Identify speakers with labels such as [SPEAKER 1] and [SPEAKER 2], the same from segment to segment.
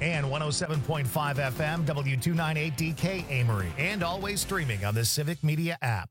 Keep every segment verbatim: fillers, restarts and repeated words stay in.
[SPEAKER 1] and one oh seven point five F M, W two ninety-eight D K Amory, and always streaming on the Civic Media app.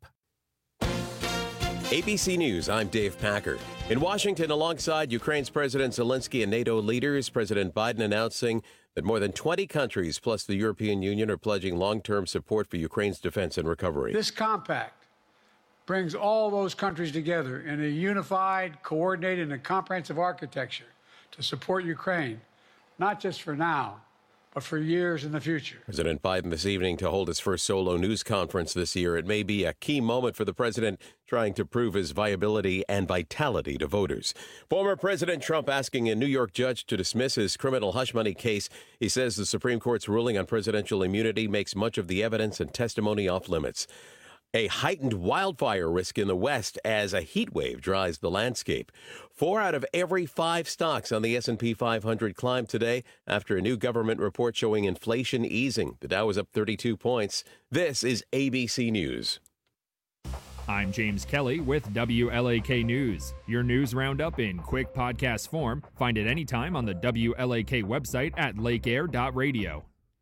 [SPEAKER 2] A B C News, I'm Dave Packer. In Washington, alongside Ukraine's President Zelensky and NATO leaders, President Biden announcing that more than twenty countries plus the European Union are pledging long-term support for Ukraine's defense and recovery.
[SPEAKER 3] This compact brings all those countries together in a unified, coordinated, and comprehensive architecture to support Ukraine, not just for now, but for years in the future.
[SPEAKER 2] President Biden this evening to hold his first solo news conference this year. It may be a key moment for the president trying to prove his viability and vitality to voters. Former President Trump asking a New York judge to dismiss his criminal hush money case. He says the Supreme Court's ruling on presidential immunity makes much of the evidence and testimony off limits. A heightened wildfire risk in the West as a heat wave dries the landscape. Four out of every five stocks on the S and P five hundred climbed today after a new government report showing inflation easing. The Dow was up thirty-two points. This is A B C News.
[SPEAKER 4] I'm James Kelly with W L A K News. Your news roundup in quick podcast form. Find it anytime on the W L A K website at lake air dot radio.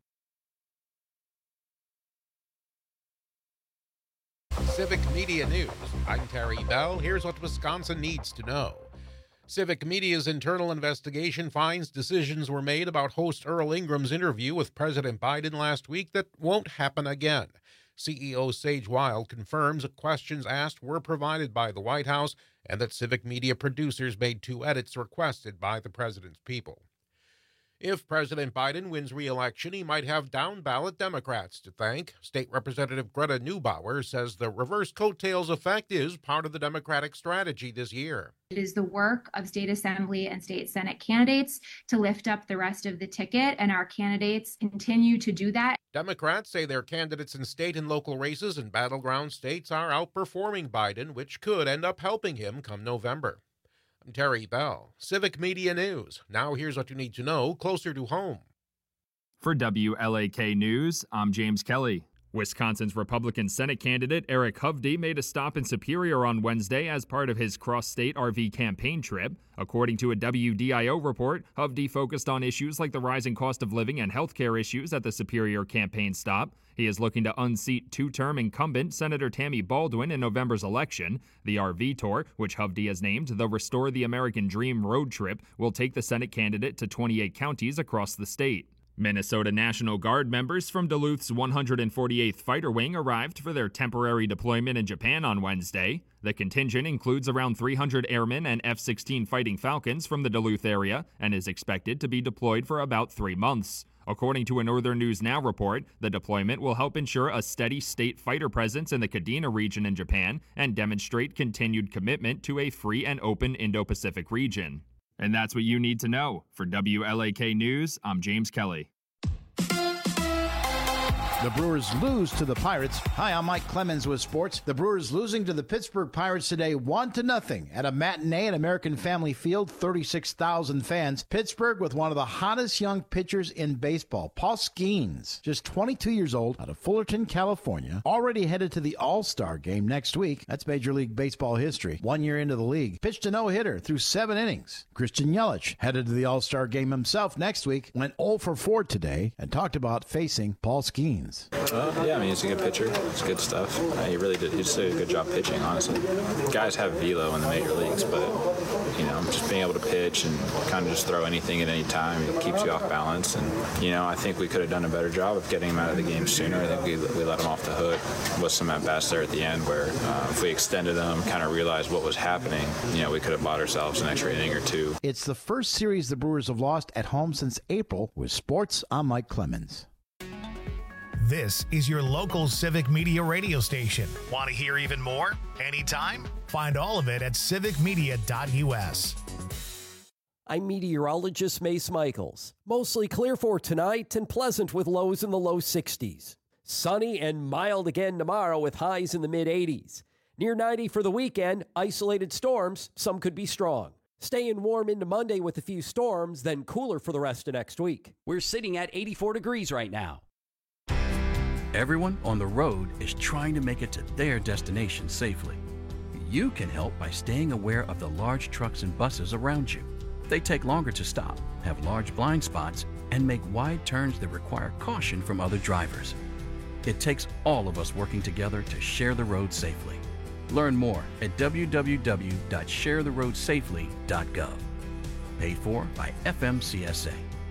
[SPEAKER 5] Civic Media News. I'm Terry Bell. Here's what Wisconsin needs to know. Civic Media's internal investigation finds decisions were made about host Earl Ingram's interview with President Biden last week that won't happen again. C E O Sage Wild confirms that questions asked were provided by the White House and that Civic Media producers made two edits requested by the president's people. If President Biden wins re-election, he might have down-ballot Democrats to thank. State Representative Greta Neubauer says the reverse coattails effect is part of the Democratic strategy this year.
[SPEAKER 6] It is the work of state assembly and state senate candidates to lift up the rest of the ticket, and our candidates continue to do that.
[SPEAKER 5] Democrats say their candidates in state and local races in battleground states are outperforming Biden, which could end up helping him come November. I'm Terry Bell, Civic Media News. Now here's what you need to know closer to home.
[SPEAKER 4] For W L A K News, I'm James Kelly. Wisconsin's Republican Senate candidate Eric Hovde made a stop in Superior on Wednesday as part of his cross-state R V campaign trip. According to a W D I O report, Hovde focused on issues like the rising cost of living and healthcare issues at the Superior campaign stop. He is looking to unseat two-term incumbent Senator Tammy Baldwin in November's election. The R V tour, which Hovde has named the Restore the American Dream road trip, will take the Senate candidate to twenty-eight counties across the state. Minnesota National Guard members from Duluth's one hundred forty-eighth Fighter Wing arrived for their temporary deployment in Japan on Wednesday. The contingent includes around three hundred airmen and F sixteen Fighting Falcons from the Duluth area and is expected to be deployed for about three months. According to a Northern News Now report, the deployment will help ensure a steady state fighter presence in the Kadena region in Japan and demonstrate continued commitment to a free and open Indo-Pacific region. And that's what you need to know. For W L A K News, I'm James Kelly.
[SPEAKER 7] The Brewers lose to the Pirates. Hi, I'm Mike Clemens with sports. The Brewers losing to the Pittsburgh Pirates today one to nothing at a matinee at American Family Field, thirty-six thousand fans. Pittsburgh with one of the hottest young pitchers in baseball, Paul Skeens, just twenty-two years old, out of Fullerton, California, already headed to the All-Star game next week. That's Major League Baseball history. One year into the league, pitched a no-hitter through seven innings. Christian Yelich headed to the All-Star game himself next week, went oh for four today, and talked about facing Paul Skeens.
[SPEAKER 8] Uh, yeah, I mean, he's a good pitcher. It's good stuff. Uh, he really did. He just did a good job pitching, honestly. Guys have velo in the major leagues, but, you know, just being able to pitch and kind of just throw anything at any time, it keeps you off balance. And, you know, I think we could have done a better job of getting him out of the game sooner. I think we, we let him off the hook with some at-bats there at the end where uh, if we extended them, kind of realized what was happening, you know, we could have bought ourselves an extra inning or two.
[SPEAKER 7] It's the first series the Brewers have lost at home since April. With sports, I'm Mike Clemens.
[SPEAKER 1] This is your local Civic Media radio station. Want to hear even more? Anytime? Find all of it at civic media dot u s.
[SPEAKER 9] I'm meteorologist Mace Michaels. Mostly clear for tonight and pleasant with lows in the low sixties. Sunny and mild again tomorrow with highs in the mid eighties. Near ninety for the weekend, isolated storms, some could be strong. Staying warm into Monday with a few storms, then cooler for the rest of next week.
[SPEAKER 10] We're sitting at eighty-four degrees right now.
[SPEAKER 11] Everyone on the road is trying to make it to their destination safely. You can help by staying aware of the large trucks and buses around you. They take longer to stop, have large blind spots, and make wide turns that require caution from other drivers. It takes all of us working together to share the road safely. Learn more at w w w dot share the road safely dot gov. Paid for by F M C S A.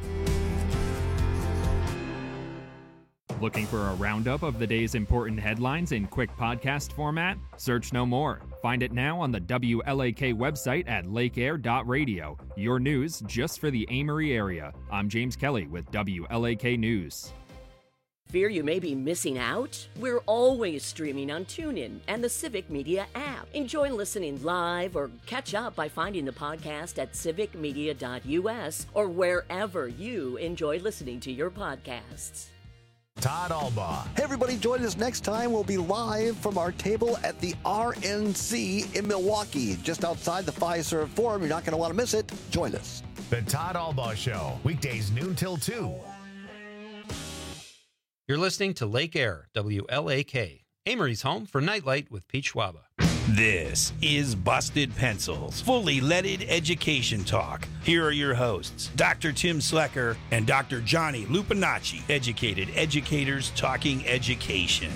[SPEAKER 4] Looking for a roundup of the day's important headlines in quick podcast format? Search no more. Find it now on the W L A K website at lake air dot radio. Your news just for the Amory area. I'm James Kelly with W L A K News.
[SPEAKER 12] Fear you may be missing out? We're always streaming on TuneIn and the Civic Media app. Enjoy listening live or catch up by finding the podcast at civic media dot u s or wherever you enjoy listening to your podcasts.
[SPEAKER 1] Todd Albaugh.
[SPEAKER 13] Hey, everybody, join us next time. We'll be live from our table at the R N C in Milwaukee, just outside the Fiserv Forum. You're not going to want to miss it. Join us.
[SPEAKER 1] The Todd Albaugh Show, weekdays noon till two.
[SPEAKER 14] You're listening to Lake Air, W L A K, Amory's home for Nightlight with Pete Schwaba.
[SPEAKER 15] This is Busted Pencils, fully leaded education talk. Here are your hosts, Doctor Tim Slecker and Doctor Johnny Lupinacci, educated educators talking education.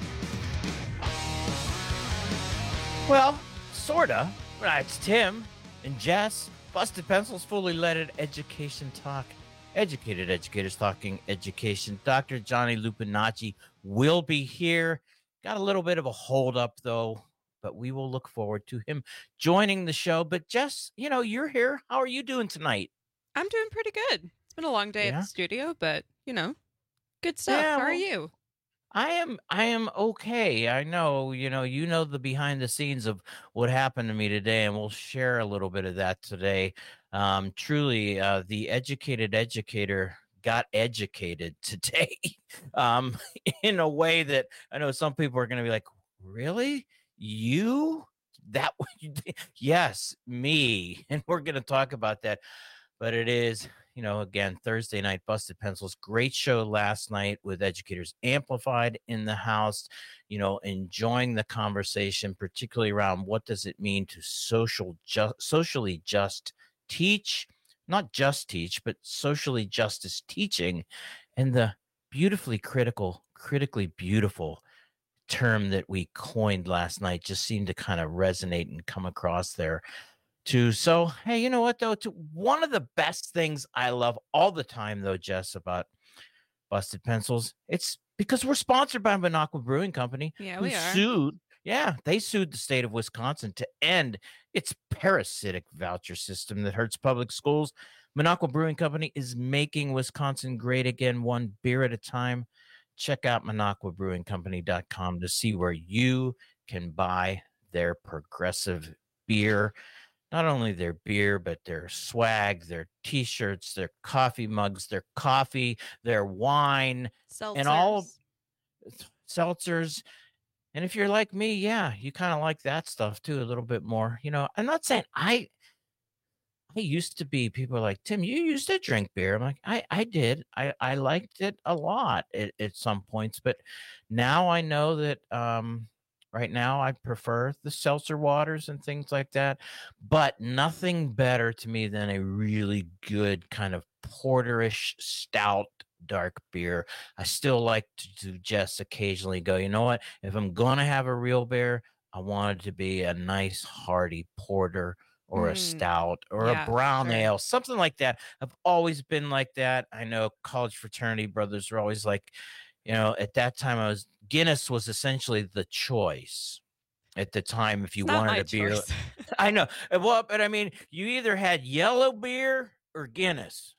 [SPEAKER 16] Well, sorta. It's Tim and Jess. Busted Pencils, fully leaded education talk. Educated educators talking education. Doctor Johnny Lupinacci will be here. Got a little bit of a hold up, though, but we will look forward to him joining the show. But Jess, you know, you're here. How are you doing tonight?
[SPEAKER 17] I'm doing pretty good. It's been a long day
[SPEAKER 16] Yeah?
[SPEAKER 17] at the studio, but, you know, good stuff.
[SPEAKER 16] Yeah,
[SPEAKER 17] How are
[SPEAKER 16] well,
[SPEAKER 17] you?
[SPEAKER 16] I am I am okay. I know, you know, you know the behind the scenes of what happened to me today, and we'll share a little bit of that today. Um, truly, uh, the educated educator got educated today um, in a way that I know some people are going to be like, really? You? That? Yes, me. And we're going to talk about that. But it is, you know, again, Thursday night, Busted Pencils. Great show last night with Educators Amplified in the house, you know, enjoying the conversation, particularly around what does it mean to social ju- socially just teach, not just teach, but socially justice teaching, and the beautifully critical, critically beautiful term that we coined last night just seemed to kind of resonate and come across there too. So, hey, you know what, though? To, one of the best things I love all the time, though, Jess, about Busted Pencils, it's because we're sponsored by Minocqua Brewing Company.
[SPEAKER 17] Yeah,
[SPEAKER 16] who
[SPEAKER 17] we are.
[SPEAKER 16] Sued, yeah, they sued the state of Wisconsin to end its parasitic voucher system that hurts public schools. Minocqua Brewing Company is making Wisconsin great again, one beer at a time. Check out minocqua brewing company dot com to see where you can buy their progressive beer. Not only their beer, but their swag, their T-shirts, their coffee mugs, their coffee, their wine, and all seltzers. And if you're like me, yeah, you kind of like that stuff too, a little bit more. You know, I'm not saying I I used to be, people are like, Tim, you used to drink beer. I'm like, I, I did. I, I liked it a lot at, at some points, but now I know that um, right now I prefer the seltzer waters and things like that, but nothing better to me than a really good kind of porterish stout dark beer. I still like to, to just occasionally go, you know what, if I'm going to have a real beer, I want it to be a nice hearty porter or a
[SPEAKER 17] Mm.
[SPEAKER 16] stout or
[SPEAKER 17] Yeah,
[SPEAKER 16] a brown
[SPEAKER 17] sure.
[SPEAKER 16] ale, something like that. I've always been like that. I know college fraternity brothers were always like, you know, at that time I was, Guinness was essentially the choice at the time if you
[SPEAKER 17] It's not
[SPEAKER 16] wanted
[SPEAKER 17] my
[SPEAKER 16] a beer.
[SPEAKER 17] choice.
[SPEAKER 16] I know. Well, but I mean, you either had yellow beer or Guinness.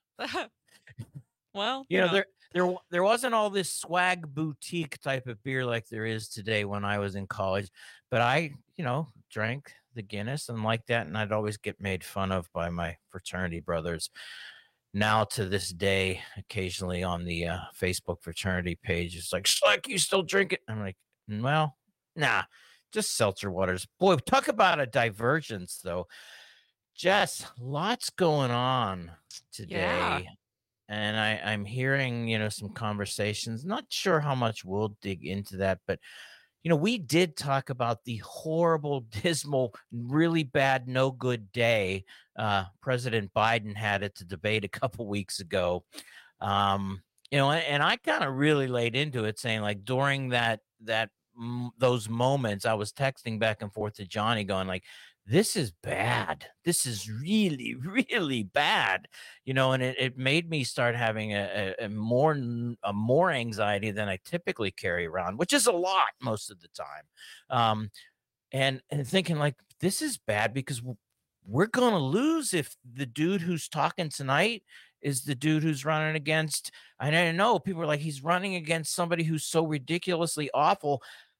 [SPEAKER 17] Well,
[SPEAKER 16] You know,
[SPEAKER 17] know.
[SPEAKER 16] there there wa- there wasn't all this swag boutique type of beer like there is today when I was in college, but I, you know, drank the Guinness and like that, and I'd always get made fun of by my fraternity brothers. Now to this day, occasionally on the uh, Facebook fraternity page, it's like, Schleck, you still drink it? I'm like, well, nah, just seltzer waters. Boy, talk about a divergence, though. Jess, lots going on today.
[SPEAKER 17] Yeah.
[SPEAKER 16] And I, I'm hearing, you know, some conversations. Not sure how much we'll dig into that, but, you know, we did talk about the horrible, dismal, really bad, no good day uh, President Biden had at the debate a couple weeks ago. Um, you know, and, and I kind of really laid into it, saying like during that that m- those moments, I was texting back and forth to Johnny, going like, "This is bad. This is really, really bad." You know, and it, it made me start having a, a, a more a more anxiety than I typically carry around, which is a lot most of the time. Um, and and thinking like, this is bad because w- we're gonna lose if the dude who's talking tonight is the dude who's running against. I don't know. People are like, he's running against somebody who's so ridiculously awful.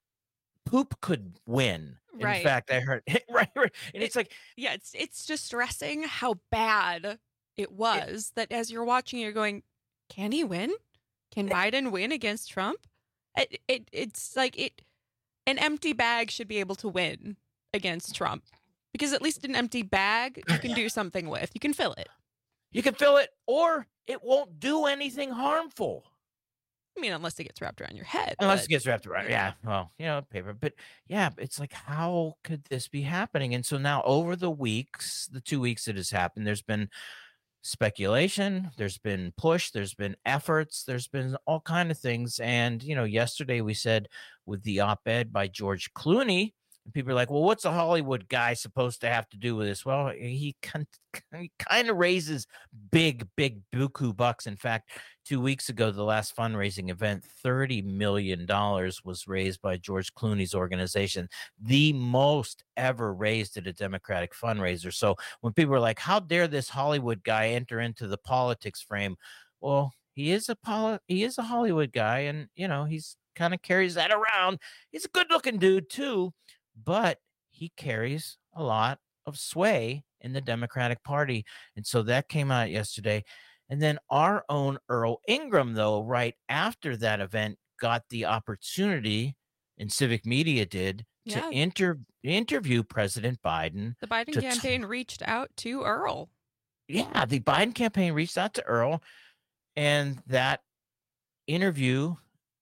[SPEAKER 16] Poop could win.
[SPEAKER 17] Right.
[SPEAKER 16] In fact, I heard right, right. And it's like,
[SPEAKER 17] Yeah, it's it's distressing how bad it was that as you're watching, you're going, can he win? Can Biden win against Trump? It, it it's like it an empty bag should be able to win against Trump, because at least an empty bag you can do something with. You can fill it.
[SPEAKER 16] you can fill it, or it won't do anything harmful.
[SPEAKER 17] I mean, unless it gets wrapped around your head.
[SPEAKER 16] Unless
[SPEAKER 17] but-
[SPEAKER 16] it gets wrapped around. Yeah. Well, you know, paper. But yeah, it's like, how could this be happening? And so now over the weeks, the two weeks it has happened, there's been speculation, there's been push, there's been efforts, there's been all kind of things. And, you know, yesterday we said with the op-ed by George Clooney, and people are like, well, what's a Hollywood guy supposed to have to do with this? Well, he, con- he kind of raises big, big buku bucks. In fact, two weeks ago, the last fundraising event, thirty million dollars was raised by George Clooney's organization, the most ever raised at a Democratic fundraiser. So when people are like, how dare this Hollywood guy enter into the politics frame? Well, he is a poli- he is a Hollywood guy, and, you know, he's kind of carries that around. He's a good looking dude, too. But he carries a lot of sway in the Democratic Party. And so that came out yesterday. And then our own Earl Ingram, though, right after that event, got the opportunity, and Civic Media did, to
[SPEAKER 17] Yeah.
[SPEAKER 16] inter- interview President Biden.
[SPEAKER 17] The Biden
[SPEAKER 16] to t-
[SPEAKER 17] campaign reached out to Earl.
[SPEAKER 16] yeah, the Biden campaign reached out to Earl, and that interview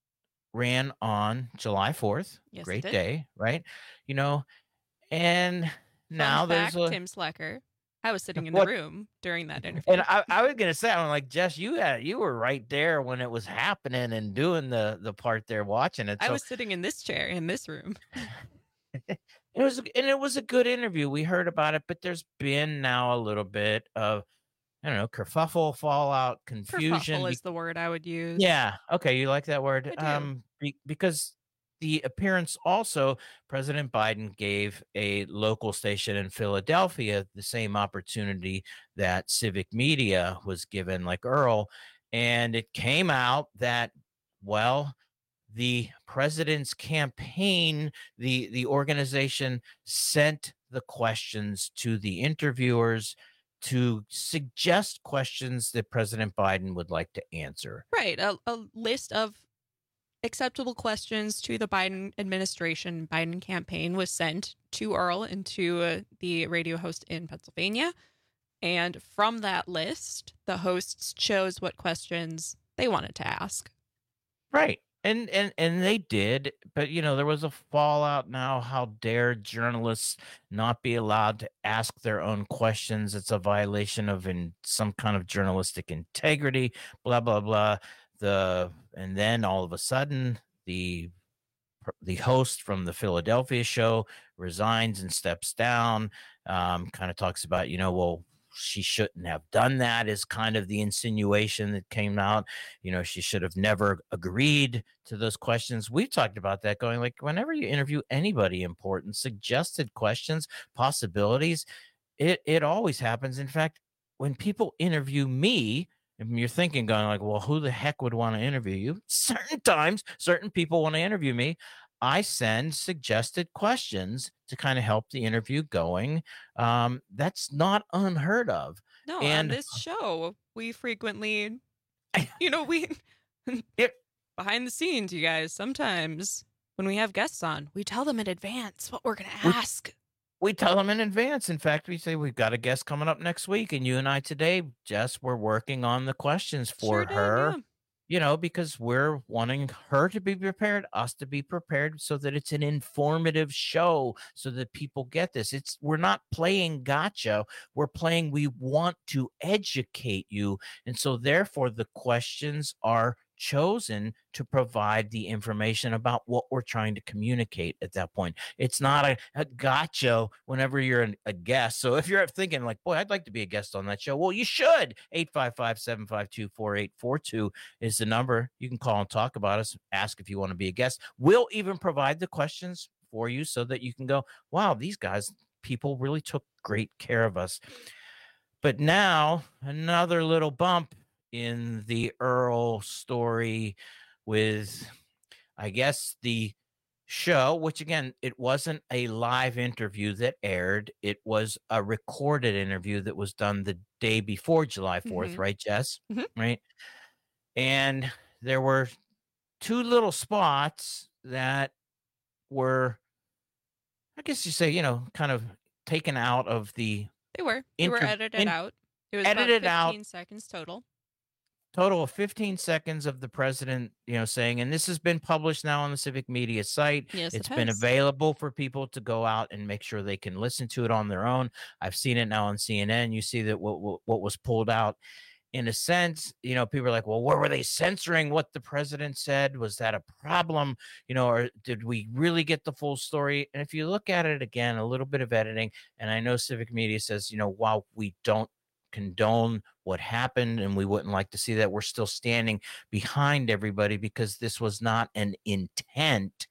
[SPEAKER 16] ran on July fourth.
[SPEAKER 17] Yes, it
[SPEAKER 16] Great
[SPEAKER 17] did.
[SPEAKER 16] day, right? You know, and now
[SPEAKER 17] Fun
[SPEAKER 16] there's
[SPEAKER 17] fact,
[SPEAKER 16] a
[SPEAKER 17] Tim Slacker. I was sitting in
[SPEAKER 16] What?
[SPEAKER 17] the room during that interview.
[SPEAKER 16] and I, I was gonna say, I'm like, Jess, you had you were right there when it was happening and doing the the part there watching it.
[SPEAKER 17] I
[SPEAKER 16] So
[SPEAKER 17] was sitting in this chair in this room.
[SPEAKER 16] it was and it was a good interview. We heard about it, but there's been now a little bit of, I don't know, kerfuffle, fallout, confusion.
[SPEAKER 17] Kerfuffle
[SPEAKER 16] be-
[SPEAKER 17] is the word I would use.
[SPEAKER 16] Yeah. Okay. You like that word?
[SPEAKER 17] I do.
[SPEAKER 16] Um, be, because the appearance also, President Biden gave a local station in Philadelphia the same opportunity that Civic Media was given, like Earl. And it came out that, well, the president's campaign, the, the organization sent the questions to the interviewers to suggest questions that President Biden would like to answer.
[SPEAKER 17] Right. A, a list of acceptable questions to the Biden administration, Biden campaign was sent to Earl and to uh, the radio host in Pennsylvania. And from that list, the hosts chose what questions they wanted to ask.
[SPEAKER 16] Right. And and and they did, but you know, there was a fallout now. How dare journalists not be allowed to ask their own questions? It's a violation of in some kind of journalistic integrity, blah blah blah. The and then all of a sudden the the host from the Philadelphia show resigns and steps down. Um, kind of talks about, you know, well, she shouldn't have done that, is kind of the insinuation that came out. You know, she should have never agreed to those questions. We've talked about that, going like, whenever you interview anybody important, suggested questions, possibilities, it it always happens. In fact, when people interview me, and you're thinking, going like, well, who the heck would want to interview you? Certain times, certain people want to interview me. I send suggested questions to kind of help the interview going. Um, that's not unheard of.
[SPEAKER 17] No,
[SPEAKER 16] and
[SPEAKER 17] on this show, we frequently, you know, we behind the scenes, you guys, sometimes when we have guests on, we tell them in advance what we're going to ask.
[SPEAKER 16] We, we tell them in advance. In fact, we say we've got a guest coming up next week, and you and I today, Jess, we're working on the questions for
[SPEAKER 17] Sure did,
[SPEAKER 16] her.
[SPEAKER 17] yeah.
[SPEAKER 16] you know, because we're wanting her to be prepared, us to be prepared, so that it's an informative show, so that people get this. It's we're not playing gotcha. We're playing we want to educate you. And so therefore the questions are chosen to provide the information about what we're trying to communicate at that point. It's not a, a gotcha whenever you're an, a guest. So if you're thinking like, boy, I'd like to be a guest on that show, well, you should. eight five five, seven five two, four eight four two is the number. You can call and talk about us, ask if you want to be a guest. We'll even provide the questions for you so that you can go, wow, these guys, people really took great care of us. But now another little bump in the Earl story with, I guess, the show, which again, it wasn't a live interview that aired. It was a recorded interview that was done the day before July fourth, mm-hmm. right, Jess? Mm-hmm. Right. And there were two little spots that were, I guess you say, you know, kind of taken out of the.
[SPEAKER 17] They were. They inter- were edited in, out. It was
[SPEAKER 16] edited
[SPEAKER 17] about fifteen
[SPEAKER 16] out.
[SPEAKER 17] seconds total.
[SPEAKER 16] Total of fifteen seconds of the president, you know, saying, and this has been published now on the Civic Media site.
[SPEAKER 17] Yes,
[SPEAKER 16] it's
[SPEAKER 17] it
[SPEAKER 16] been
[SPEAKER 17] has.
[SPEAKER 16] available for people to go out and make sure they can listen to it on their own. I've seen it now on C N N. You see that what what, what was pulled out. In a sense, you know, people are like, well, where were they censoring what the president said? Was that a problem? You know, or did we really get the full story? And if you look at it again, a little bit of editing, and I know Civic Media says, you know, while we don't condone what happened and we wouldn't like to see that, we're still standing behind everybody because this was not an intent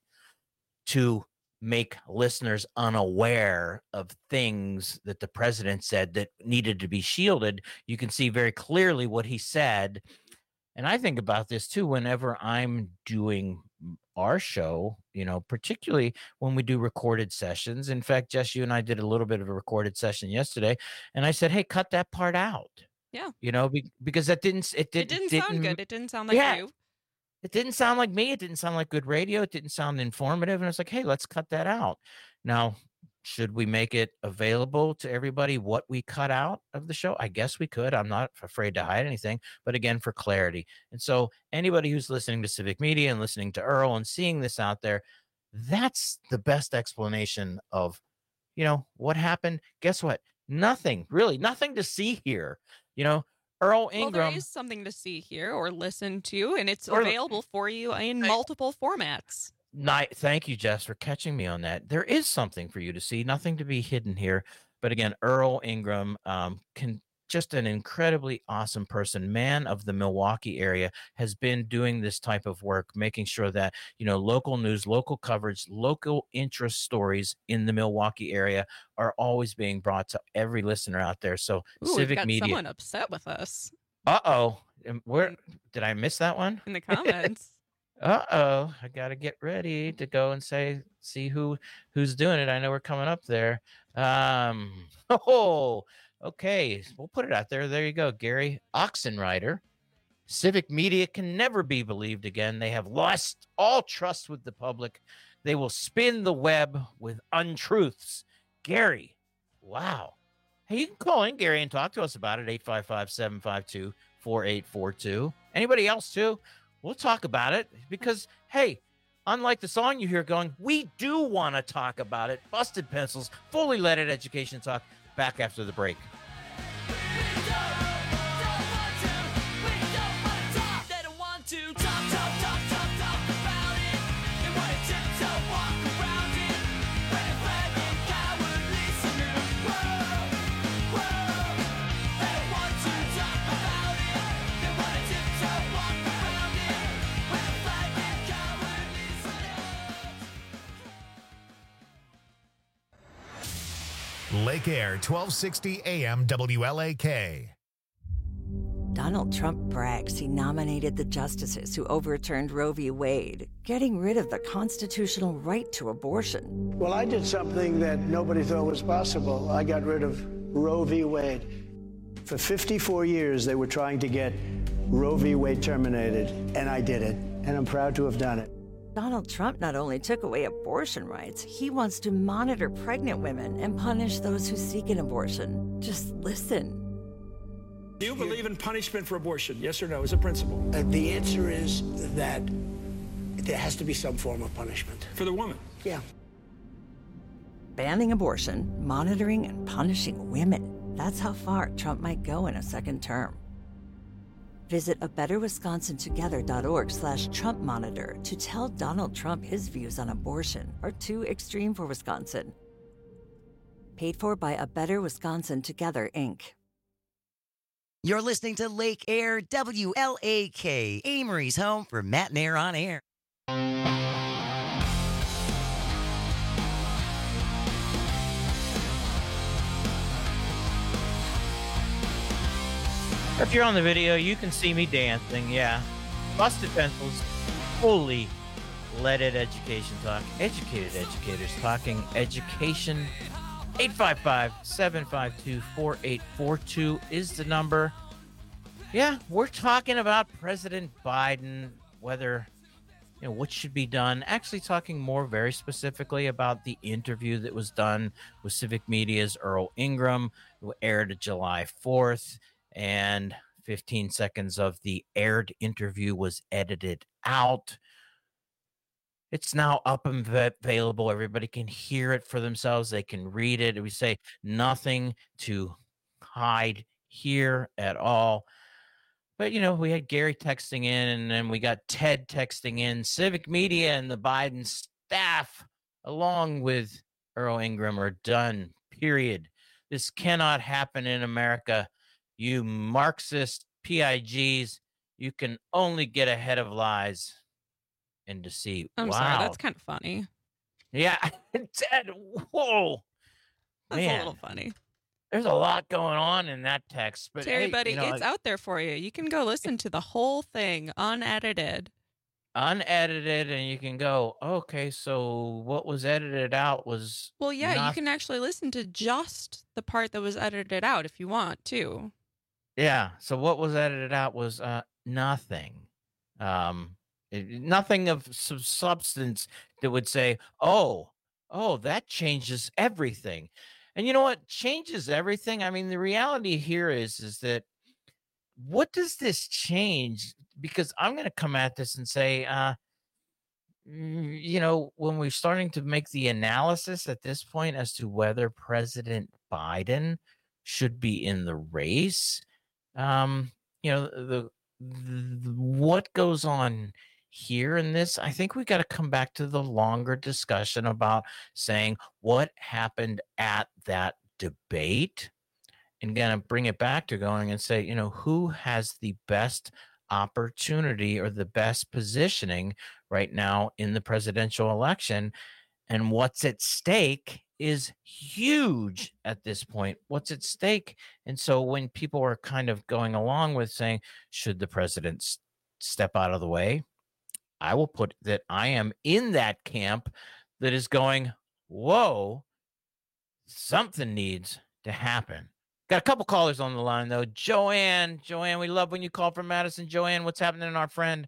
[SPEAKER 16] to make listeners unaware of things that the president said that needed to be shielded. You can see very clearly what he said. And I think about this too whenever I'm doing our show, you know, particularly when we do recorded sessions. In fact, Jess, you and I did a little bit of a recorded session yesterday, and I said, hey, cut that part out.
[SPEAKER 17] Yeah.
[SPEAKER 16] You know, be, because that didn't, it, did,
[SPEAKER 17] it didn't,
[SPEAKER 16] didn't
[SPEAKER 17] sound good. It didn't sound like
[SPEAKER 16] yeah,
[SPEAKER 17] you.
[SPEAKER 16] It didn't sound like me. It didn't sound like good radio. It didn't sound informative. And I was like, hey, let's cut that out. Now, should we make it available to everybody what we cut out of the show? I guess we could. I'm not afraid to hide anything, but again, for clarity. And so anybody who's listening to Civic Media and listening to Earl and seeing this out there, that's the best explanation of, you know, what happened. Guess what? Nothing, really, nothing to see here. You know, Earl Ingram.
[SPEAKER 17] Well, there is something to see here or listen to, and it's or, available for you in multiple formats.
[SPEAKER 16] Night, thank you, Jess, for catching me on that. There is something for you to see, nothing to be hidden here. But again, Earl Ingram, um, can just an incredibly awesome person, man of the Milwaukee area, has been doing this type of work, making sure that, you know, local news, local coverage, local interest stories in the Milwaukee area are always being brought to every listener out there. So
[SPEAKER 17] Ooh,
[SPEAKER 16] Civic
[SPEAKER 17] we've got
[SPEAKER 16] Media.
[SPEAKER 17] Someone upset with us.
[SPEAKER 16] Uh-oh. Where did I miss that one?
[SPEAKER 17] In the comments.
[SPEAKER 16] Uh-oh, I got to get ready to go and say, see who who's doing it. I know we're coming up there. Um, oh, okay. We'll put it out there. There you go. Gary Oxenrider. Civic Media can never be believed again. They have lost all trust with the public. They will spin the web with untruths. Gary, wow. Hey, you can call in, Gary, and talk to us about it. eight five five, seven five two, four eight four two. Anybody else, too? We'll talk about it because, hey, unlike the song you hear going, we do want to talk about it. Busted Pencils, fully leaded education talk. Back after the break.
[SPEAKER 1] Lake Air, twelve sixty A M W L A K.
[SPEAKER 18] Donald Trump brags he nominated the justices who overturned Roe v. Wade, getting rid of the constitutional right to abortion.
[SPEAKER 19] Well, I did something that nobody thought was possible. I got rid of Roe v. Wade. For fifty-four years, they were trying to get Roe v. Wade terminated, and I did it, and I'm proud to have done it.
[SPEAKER 18] Donald Trump not only took away abortion rights, he wants to monitor pregnant women and punish those who seek an abortion. Just listen.
[SPEAKER 20] Do you believe in punishment for abortion? Yes or no, as a principle?
[SPEAKER 21] Uh, the answer is that there has to be some form of punishment.
[SPEAKER 20] For the woman?
[SPEAKER 21] Yeah.
[SPEAKER 18] Banning abortion, monitoring and punishing women. That's how far Trump might go in a second term. Visit a better wisconsin together dot org slash Trump monitor to tell Donald Trump his views on abortion are too extreme for Wisconsin. Paid for by A Better Wisconsin Together, Incorporated.
[SPEAKER 22] You're listening to Lake Air W L A K, Amory's home for Matt and Air on Air.
[SPEAKER 16] If you're on the video, you can see me dancing, yeah. Busted Pencils, fully leaded education talk. Educated educators talking education. eight five five, seven five two, four eight four two is the number. Yeah, we're talking about President Biden, whether, you know, what should be done. Actually talking more very specifically about the interview that was done with Civic Media's Earl Ingram, who aired July fourth. And fifteen seconds of the aired interview was edited out. It's now up and available. Everybody can hear it for themselves. They can read it. We say nothing to hide here at all. But, you know, we had Gary texting in, and then we got Ted texting in. Civic Media and the Biden staff, along with Earl Ingram, are done, period. This cannot happen in America. You Marxist P I Gs, you can only get ahead of lies and deceit.
[SPEAKER 17] I'm
[SPEAKER 16] wow.
[SPEAKER 17] sorry, that's kind of funny.
[SPEAKER 16] Yeah, Ted, whoa.
[SPEAKER 17] That's
[SPEAKER 16] Man,
[SPEAKER 17] a little funny.
[SPEAKER 16] There's a lot going on in that text. But
[SPEAKER 17] Terry,
[SPEAKER 16] hey,
[SPEAKER 17] buddy,
[SPEAKER 16] you know,
[SPEAKER 17] it's out there for you. You can go listen to the whole thing unedited.
[SPEAKER 16] Unedited, and you can go, okay, so what was edited out was...
[SPEAKER 17] Well, yeah,
[SPEAKER 16] not-
[SPEAKER 17] you can actually listen to just the part that was edited out if you want to.
[SPEAKER 16] Yeah. So what was edited out was uh, nothing, um, it, nothing of some substance that would say, "Oh, oh, that changes everything." And you know what changes everything? I mean, the reality here is, is that what does this change? Because I'm going to come at this and say, uh, you know, when we're starting to make the analysis at this point as to whether President Biden should be in the race. Um, you know, the, the what goes on here in this, I think we got to come back to the longer discussion about saying what happened at that debate and gonna bring it back to going and say, you know, who has the best opportunity or the best positioning right now in the presidential election, and what's at stake is huge at this point. What's at stake? And so when people are kind of going along with saying, should the president s- step out of the way? I will put that I am in that camp that is going, whoa, something needs to happen. Got a couple callers on the line, though. Joanne, Joanne, we love when you call from Madison. Joanne, what's happening, our friend?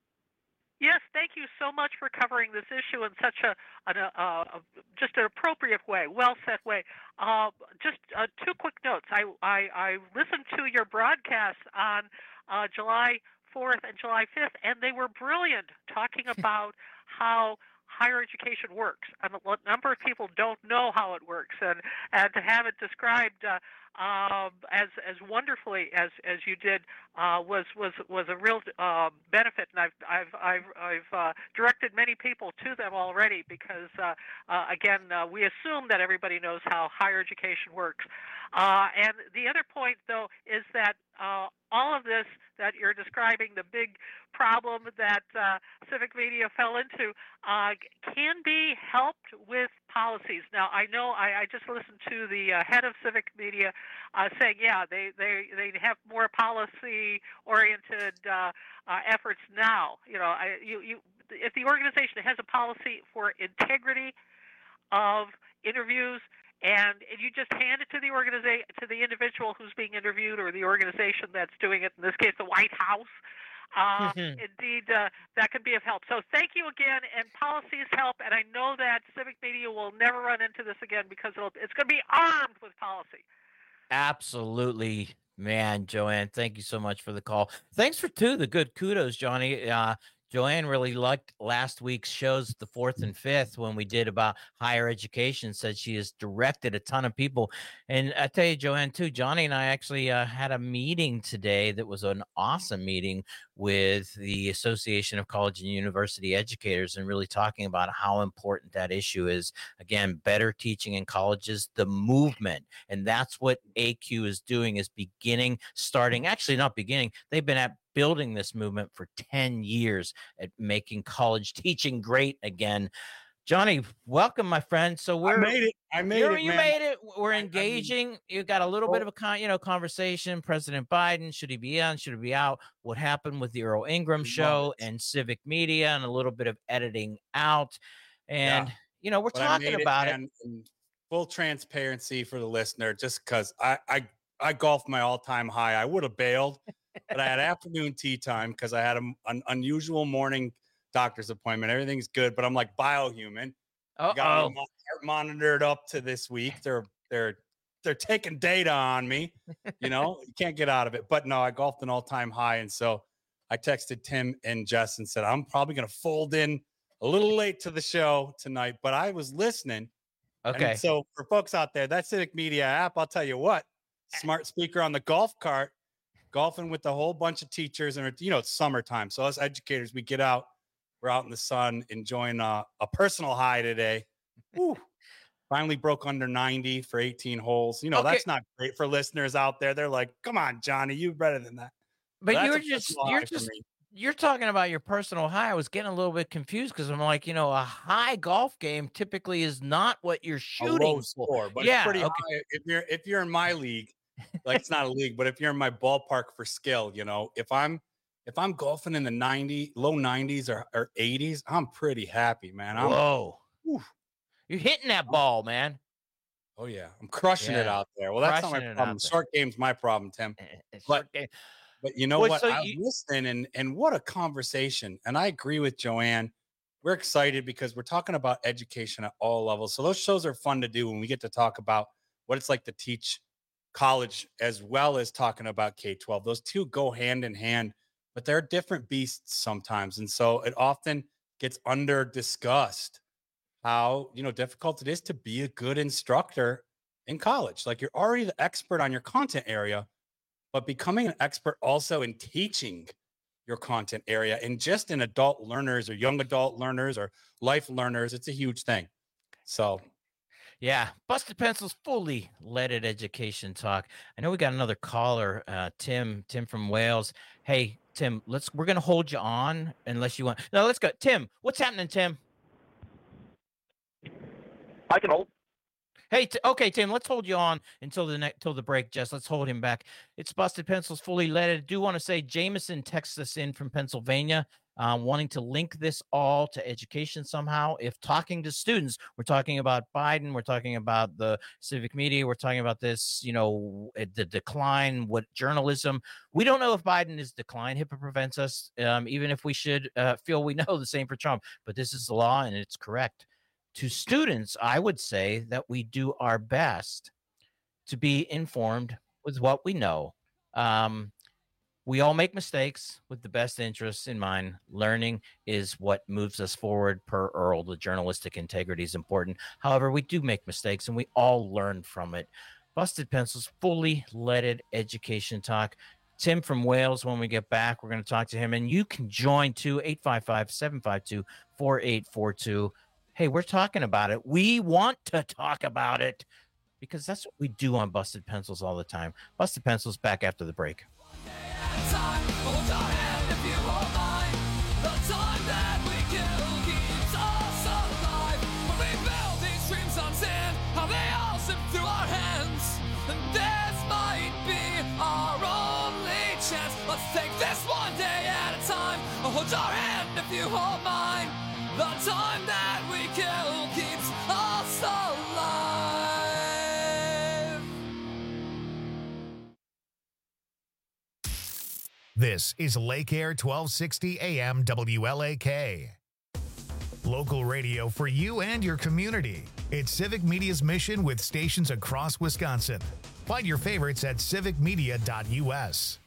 [SPEAKER 23] Yes, thank you so much for covering this issue in such a, an, uh, just an appropriate way, well-set way. Uh, just uh, two quick notes. I, I, I listened to your broadcast on uh, July fourth and July fifth, and they were brilliant, talking about how higher education works. And a number of people don't know how it works, and, and to have it described uh, um, as as wonderfully as as you did uh, was was was a real uh, benefit. And I've I've I've, I've uh, directed many people to them already because uh, uh, again uh, we assume that everybody knows how higher education works. Uh, and the other point, though, is that uh, all of this that you're describing, the big problem that uh, Civic Media fell into, uh, can be helped with policies. Now, I know I, I just listened to the uh, head of Civic Media uh, saying, yeah, they, they, they have more policy-oriented uh, uh, efforts now. You know, I, you, you, if the organization has a policy for integrity of interviews, and you just hand it to the organization, to the individual who's being interviewed, or the organization that's doing it. In this case, the White House. Uh, indeed, uh, that could be of help. So, thank you again. And policies help. And I know that Civic Media will never run into this again because it'll, it's going to be armed with policy.
[SPEAKER 16] Absolutely, Man, Joanne, thank you so much for the call. Thanks for, too, the good kudos, Johnny. Uh, Joanne really liked last week's shows, the fourth and fifth, when we did about higher education, said she has directed a ton of people. And I tell you, Joanne, too, Johnny and I actually uh, had a meeting today that was an awesome meeting with the Association of College and University Educators, and really talking about how important that issue is. Again, better teaching in colleges, the movement. And that's what A Q is doing, is beginning, starting, actually not beginning. They've been at building this movement for ten years at making college teaching great again. Johnny, welcome, my friend. So we're
[SPEAKER 2] I made it. I made it.
[SPEAKER 16] You
[SPEAKER 2] man.
[SPEAKER 16] made it. We're engaging. I mean, you got a little
[SPEAKER 2] oh.
[SPEAKER 16] bit of a con, you know, conversation. President Biden, should he be on? Should he be out? What happened with the Earl Ingram show and civic media, and a little bit of editing out. And
[SPEAKER 2] yeah.
[SPEAKER 16] you know, we're
[SPEAKER 2] but
[SPEAKER 16] talking
[SPEAKER 2] it,
[SPEAKER 16] about
[SPEAKER 2] it. Full transparency for the listener, just because I, I I golfed my all-time high. I would have bailed, but I had afternoon tea time because I had a, an unusual morning doctor's appointment. Everything's good, but I'm like biohuman.
[SPEAKER 16] Uh-oh.
[SPEAKER 2] Got me monitored up to this week. They're they're they're taking data on me. You know, you can't get out of it. But no, I golfed an all-time high, and so I texted Tim and Jess and said I'm probably going to fold in a little late to the show tonight, but I was listening.
[SPEAKER 16] Okay.
[SPEAKER 2] And so for folks out there, that Civic Media app, I'll tell you what, smart speaker on the golf cart, golfing with a whole bunch of teachers, and you know it's summertime, so us educators, we get out. We're out in the sun enjoying a, a personal high today. Woo. Finally broke under ninety for eighteen holes. You know, okay. That's not great for listeners out there. They're like, come on, Johnny, you're better than that.
[SPEAKER 16] But so you're just, you're just, you're talking about your personal high. I was getting a little bit confused because I'm like, you know, a high golf game typically is not what you're shooting
[SPEAKER 2] a low score, but
[SPEAKER 16] yeah,
[SPEAKER 2] it's pretty
[SPEAKER 16] okay.
[SPEAKER 2] high. If you're, if you're in my league, like it's not a league, but if you're in my ballpark for skill, you know, if I'm, If I'm golfing in the ninety, low nineties or, or eighties, I'm pretty happy, man. I'm,
[SPEAKER 16] Whoa. Whew. You're hitting that ball, man.
[SPEAKER 2] Oh, yeah. I'm crushing yeah. it out there. Well, that's crushing not my problem. Short game's my problem, Tim. But, game. but you know well, what? So I was you... listening, and, and what a conversation. And I agree with Joanne. We're excited because we're talking about education at all levels. So those shows are fun to do when we get to talk about what it's like to teach college as well as talking about K twelve. Those two go hand in hand. But they're different beasts sometimes. And so it often gets under discussed how, you know, difficult it is to be a good instructor in college. Like you're already the expert on your content area, but becoming an expert also in teaching your content area and just in adult learners or young adult learners or life learners, it's a huge thing. So
[SPEAKER 16] yeah, Busted Pencils, fully leaded education talk. I know we got another caller, uh, Tim, Tim from Wales. Hey, Tim, let's we're gonna hold you on unless you want. No, let's go. Tim, what's happening, Tim?
[SPEAKER 3] I can hold.
[SPEAKER 16] Hey, t- okay, Tim, let's hold you on until the next till the break, Jess. Let's hold him back. It's Busted Pencils, fully leaded. I do want to say Jameson texts us in from Pennsylvania. Um, wanting to link this all to education somehow. If talking to students, we're talking about Biden, we're talking about the civic media, we're talking about this, you know, the decline, what journalism. We don't know if Biden is decline. HIPAA prevents us, um, even if we should uh, feel we know the same for Trump. But this is the law, and it's correct. To students, I would say that we do our best to be informed with what we know. Um, We all make mistakes with the best interests in mind. Learning is what moves us forward per Earl. The journalistic integrity is important. However, we do make mistakes, and we all learn from it. Busted Pencils, fully leaded education talk. Tim from Wales, when we get back, we're going to talk to him. And you can join, too, eight five five, seven five two, four eight four two. Hey, we're talking about it. We want to talk about it because that's what we do on Busted Pencils all the time. Busted Pencils, back after the break.
[SPEAKER 6] Time, hold our hand if you hold mine. The time that we kill keeps us alive. When we build these dreams on sand, how they all slip through our hands. And this might be our only chance. Let's take this one day at a time. Hold our hand if you hold mine. The time that we kill keeps us alive.
[SPEAKER 1] This is Lake Air twelve sixty A M W L A K. Local radio for you and your community. It's Civic Media's mission with stations across Wisconsin. Find your favorites at civic media dot U S.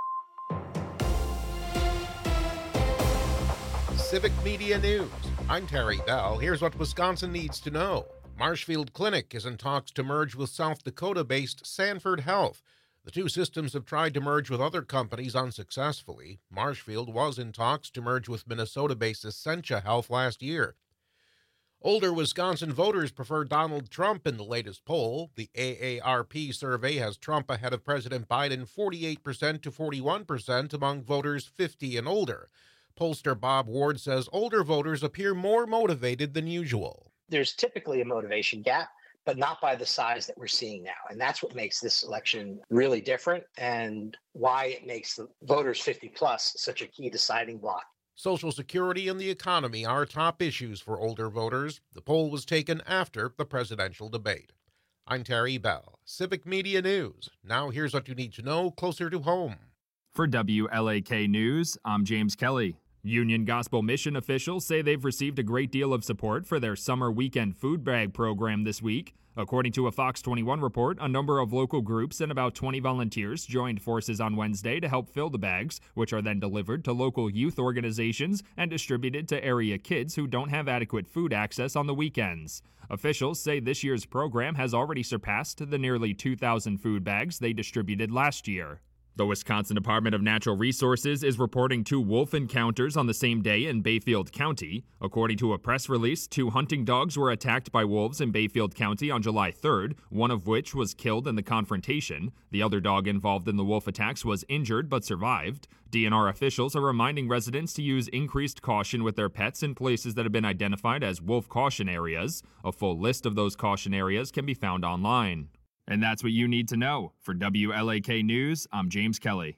[SPEAKER 3] Civic Media News. I'm Terry Bell. Here's what Wisconsin needs to know. Marshfield Clinic is in talks to merge with South Dakota-based Sanford Health. The two systems have tried to merge with other companies unsuccessfully. Marshfield was in talks to merge with Minnesota-based Essentia Health last year. Older Wisconsin voters prefer Donald Trump in the latest poll. The A A R P survey has Trump ahead of President Biden forty-eight percent to forty-one percent among voters fifty and older. Pollster Bob Ward says older voters appear more motivated than usual.
[SPEAKER 5] There's typically a motivation gap, but not by the size that we're seeing now. And that's what makes this election really different and why it makes the voters fifty plus such a key deciding block.
[SPEAKER 3] Social Security and the economy are top issues for older voters. The poll was taken after the presidential debate. I'm Terry Bell, Civic Media News. Now here's what you need to know closer to home.
[SPEAKER 4] For W L A K News, I'm James Kelly. Union Gospel Mission officials say they've received a great deal of support for their summer weekend food bag program this week. According to a Fox twenty-one report, a number of local groups and about twenty volunteers joined forces on Wednesday to help fill the bags, which are then delivered to local youth organizations and distributed to area kids who don't have adequate food access on the weekends. Officials say this year's program has already surpassed the nearly two thousand food bags they distributed last year. The Wisconsin Department of Natural Resources is reporting two wolf encounters on the same day in Bayfield County. According to a press release, two hunting dogs were attacked by wolves in Bayfield County on July third, one of which was killed in the confrontation. The other dog involved in the wolf attacks was injured but survived. D N R officials are reminding residents to use increased caution with their pets in places that have been identified as wolf caution areas. A full list of those caution areas can be found online. And that's what you need to know. For W L A K News, I'm James Kelly.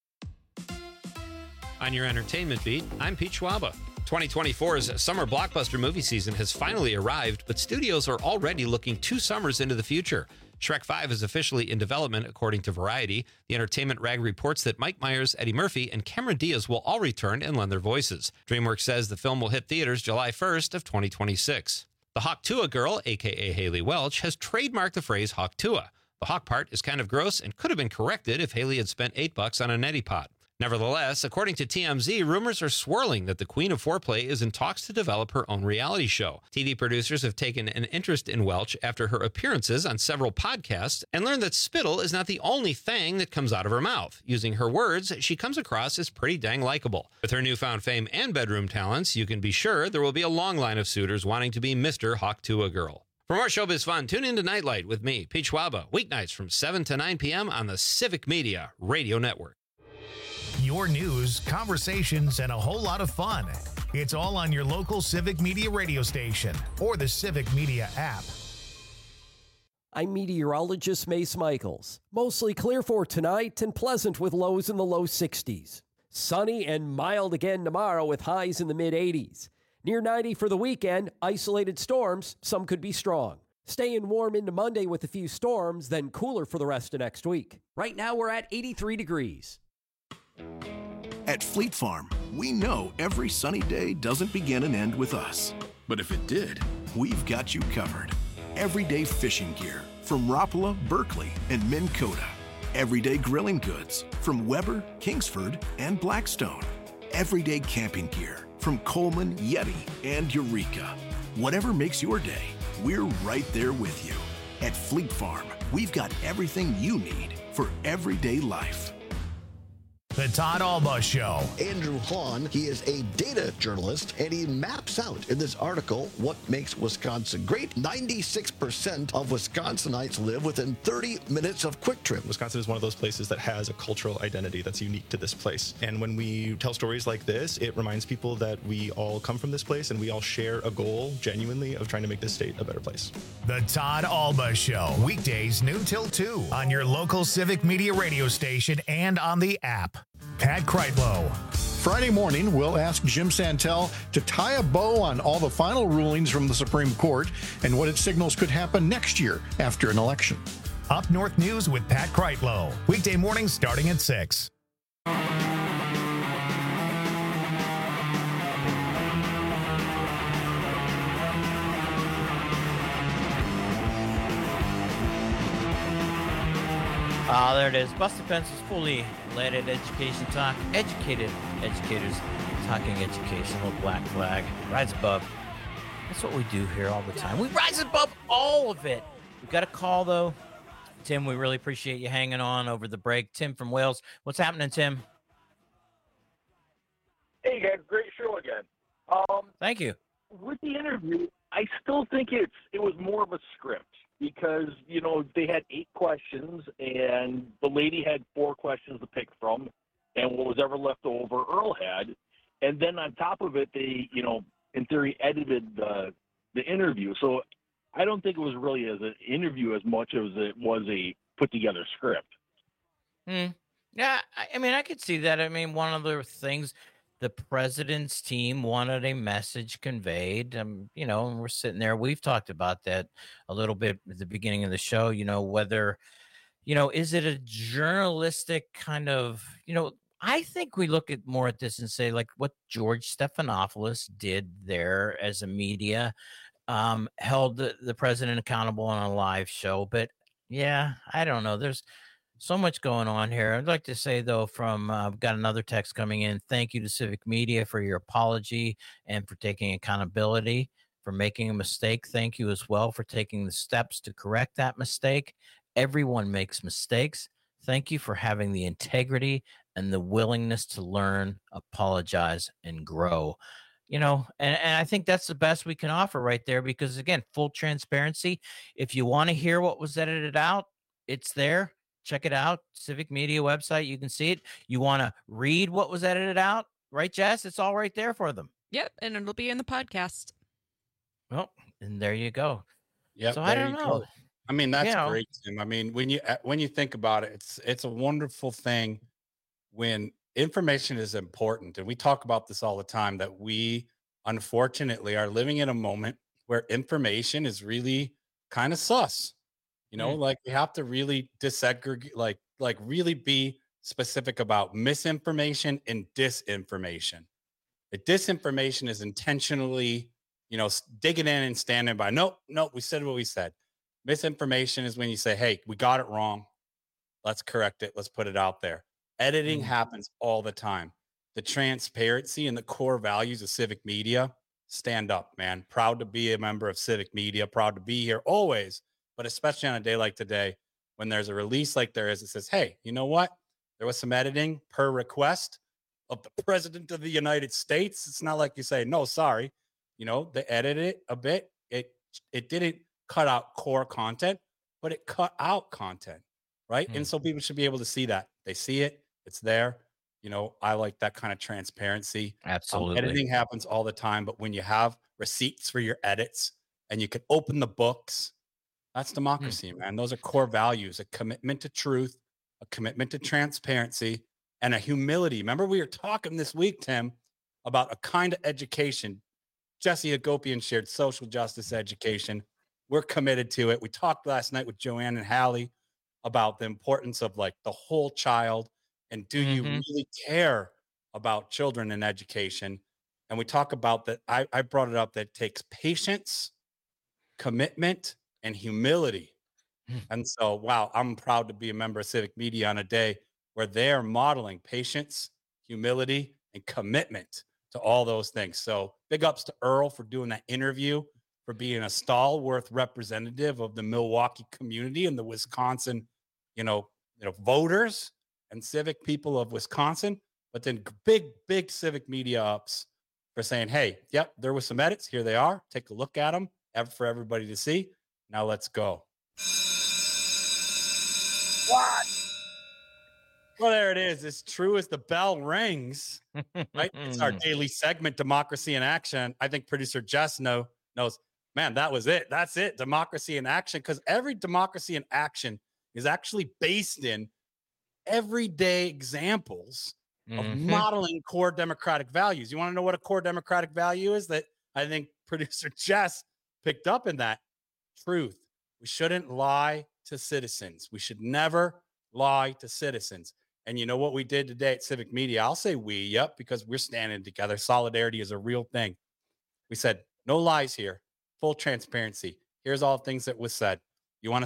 [SPEAKER 14] On your entertainment beat, I'm Pete Schwaba. twenty twenty-four's summer blockbuster movie season has finally arrived, but studios are already looking two summers into the future. Shrek five is officially in development, according to Variety. The entertainment rag reports that Mike Myers, Eddie Murphy, and Cameron Diaz will all return and lend their voices. DreamWorks says the film will hit theaters July first of twenty twenty-six. The Hawk-Tuah girl, a k a. Haley Welch, has trademarked the phrase Hawk-Tuah. The hawk part is kind of gross and could have been corrected if Haley had spent eight bucks on a neti pot. Nevertheless, according to T M Z, rumors are swirling that the Queen of Foreplay is in talks to develop her own reality show. T V producers have taken an interest in Welch after her appearances on several podcasts and learned that spittle is not the only thing that comes out of her mouth. Using her words, she comes across as pretty dang likable. With her newfound fame and bedroom talents, you can be sure there will be a long line of suitors wanting to be Mister Hawk-Tuah girl. For more showbiz fun, tune in to Nightlight with me, Pete Schwaba, weeknights from seven to nine p.m. on the Civic Media Radio Network.
[SPEAKER 1] Your news, conversations, and a whole lot of fun. It's all on your local Civic Media radio station or the Civic Media app.
[SPEAKER 9] I'm meteorologist Mace Michaels. Mostly clear for tonight and pleasant with lows in the low sixties. Sunny and mild again tomorrow with highs in the mid eighties. Near ninety for the weekend, isolated storms, some could be strong. Staying warm into Monday with a few storms, then cooler for the rest of next week.
[SPEAKER 10] Right now we're at eighty-three degrees.
[SPEAKER 8] At Fleet Farm, we know every sunny day doesn't begin and end with us. But if it did, we've got you covered. Everyday fishing gear from Rapala, Berkeley, and Minn Kota. Everyday grilling goods from Weber, Kingsford, and Blackstone. Everyday camping gear from Coleman, Yeti, and Eureka. Whatever makes your day, we're right there with you. At Fleet Farm, we've got everything you need for everyday life.
[SPEAKER 1] The Todd Alba Show.
[SPEAKER 13] Andrew Hahn, he is a data journalist, and he maps out in this article what makes Wisconsin great. ninety-six percent of Wisconsinites live within thirty minutes of Quick Trip.
[SPEAKER 24] Wisconsin is one of those places that has a cultural identity that's unique to this place. And when we tell stories like this, it reminds people that we all come from this place and we all share a goal, genuinely, of trying to make this state a better place.
[SPEAKER 1] The Todd Alba Show. Weekdays noon till two on your local Civic Media radio station and on the app. Pat Kreitlow.
[SPEAKER 25] Friday morning, we'll ask Jim Santel to tie a bow on all the final rulings from the Supreme Court and what it signals could happen next year after an election.
[SPEAKER 1] Up North News with Pat Kreitlow. Weekday mornings starting at six.
[SPEAKER 16] Ah, there it is. Busted Pencils, fully leaded education talk. Educated educators talking education. A little black flag. Rise above. That's what we do here all the time. We rise above all of it. We've got a call, though. Tim, we really appreciate you hanging on over the break. Tim from Wales. What's happening, Tim?
[SPEAKER 7] Hey, guys. Great show again. Um,
[SPEAKER 16] Thank you.
[SPEAKER 7] With the interview, I still think it's it was more of a script because, you know, they had eight questions and the lady had four questions to pick from, and what was ever left over, Earl had. And then on top of it, they, you know, in theory, edited the the interview. So I don't think it was really as an interview as much as it was a put together script.
[SPEAKER 16] Hmm. Yeah, I, I mean, I could see that. I mean, one of the things the president's team wanted a message conveyed. Um, you know, and we're sitting there. We've talked about that a little bit at the beginning of the show. You know, whether, you know, is it a journalistic kind of, you know, I think we look at more at this and say, like, what George Stephanopoulos did there as a media, um, held the, the president accountable on a live show. But yeah, I don't know. There's so much going on here. I'd like to say, though, from uh, I've got another text coming in. Thank you to Civic Media for your apology and for taking accountability for making a mistake. Thank you as well for taking the steps to correct that mistake. Everyone makes mistakes. Thank you for having the integrity and the willingness to learn, apologize, and grow. You know, and, and I think that's the best we can offer right there because, again, full transparency. If you want to hear what was edited out, it's there. Check it out. Civic Media website. You can see it. You want to read what was edited out, right, Jess? It's all right there for them.
[SPEAKER 17] Yep. And it'll be in the podcast.
[SPEAKER 16] Well, and there you go.
[SPEAKER 2] Yeah.
[SPEAKER 16] So I don't know. Go.
[SPEAKER 2] I mean, that's
[SPEAKER 16] you know,
[SPEAKER 2] great, Tim. I mean, when you when you think about it, it's it's a wonderful thing when information is important. And we talk about this all the time, that we unfortunately are living in a moment where information is really kind of sus. You know, mm. like we have to really disaggregate, like, like really be specific about misinformation and disinformation. The disinformation is intentionally, you know, digging in and standing by. Nope, nope, we said what we said. Misinformation is when you say, hey, we got it wrong. Let's correct it. Let's put it out there. Editing mm. happens all the time. The transparency and the core values of Civic Media, stand up, man. Proud to be a member of Civic Media. Proud to be here always. But especially on a day like today, when there's a release like there is, it says, hey, you know what? There was some editing per request of the President of the United States. It's not like you say, no, sorry. You know, they edited it a bit. It it didn't cut out core content, but it cut out content, right? Mm. And so people should be able to see that. They see it. It's there. You know, I like that kind of transparency.
[SPEAKER 16] Absolutely.
[SPEAKER 2] Um, editing happens all the time, but when you have receipts for your edits and you can open the books, that's democracy, mm. man. Those are core values, a commitment to truth, a commitment to transparency, and a humility. Remember, we were talking this week, Tim, about a kind of education. Jesse Hagopian shared social justice education. We're committed to it. We talked last night with Joanne and Hallie about the importance of like the whole child. And do mm-hmm. you really care about children in education? And we talk about that. I, I brought it up that it takes patience, commitment, and humility. And so, wow, I'm proud to be a member of Civic Media on a day where they're modeling patience, humility, and commitment to all those things. So big ups to Earl for doing that interview, for being a stalwart representative of the Milwaukee community and the Wisconsin, you know, you know, voters and civic people of Wisconsin. But then big, big Civic Media ups for saying, hey, yep, there was some edits. Here they are. Take a look at them for everybody to see. Now let's go. What? Well, there it is. As true as the bell rings, right? It's our daily segment, Democracy in Action. I think producer Jess know, knows, man, that was it. That's it. Democracy in action. Because every democracy in action is actually based in everyday examples mm-hmm. of modeling core democratic values. You want to know what a core democratic value is? That I think producer Jess picked up in that. Truth. We shouldn't lie to citizens. We should never lie to citizens. And you know what we did today at Civic Media? I'll say we, yep, because we're standing together. Solidarity is a real thing. We said, no lies here. Full transparency. Here's all the things that was said. You want to see it?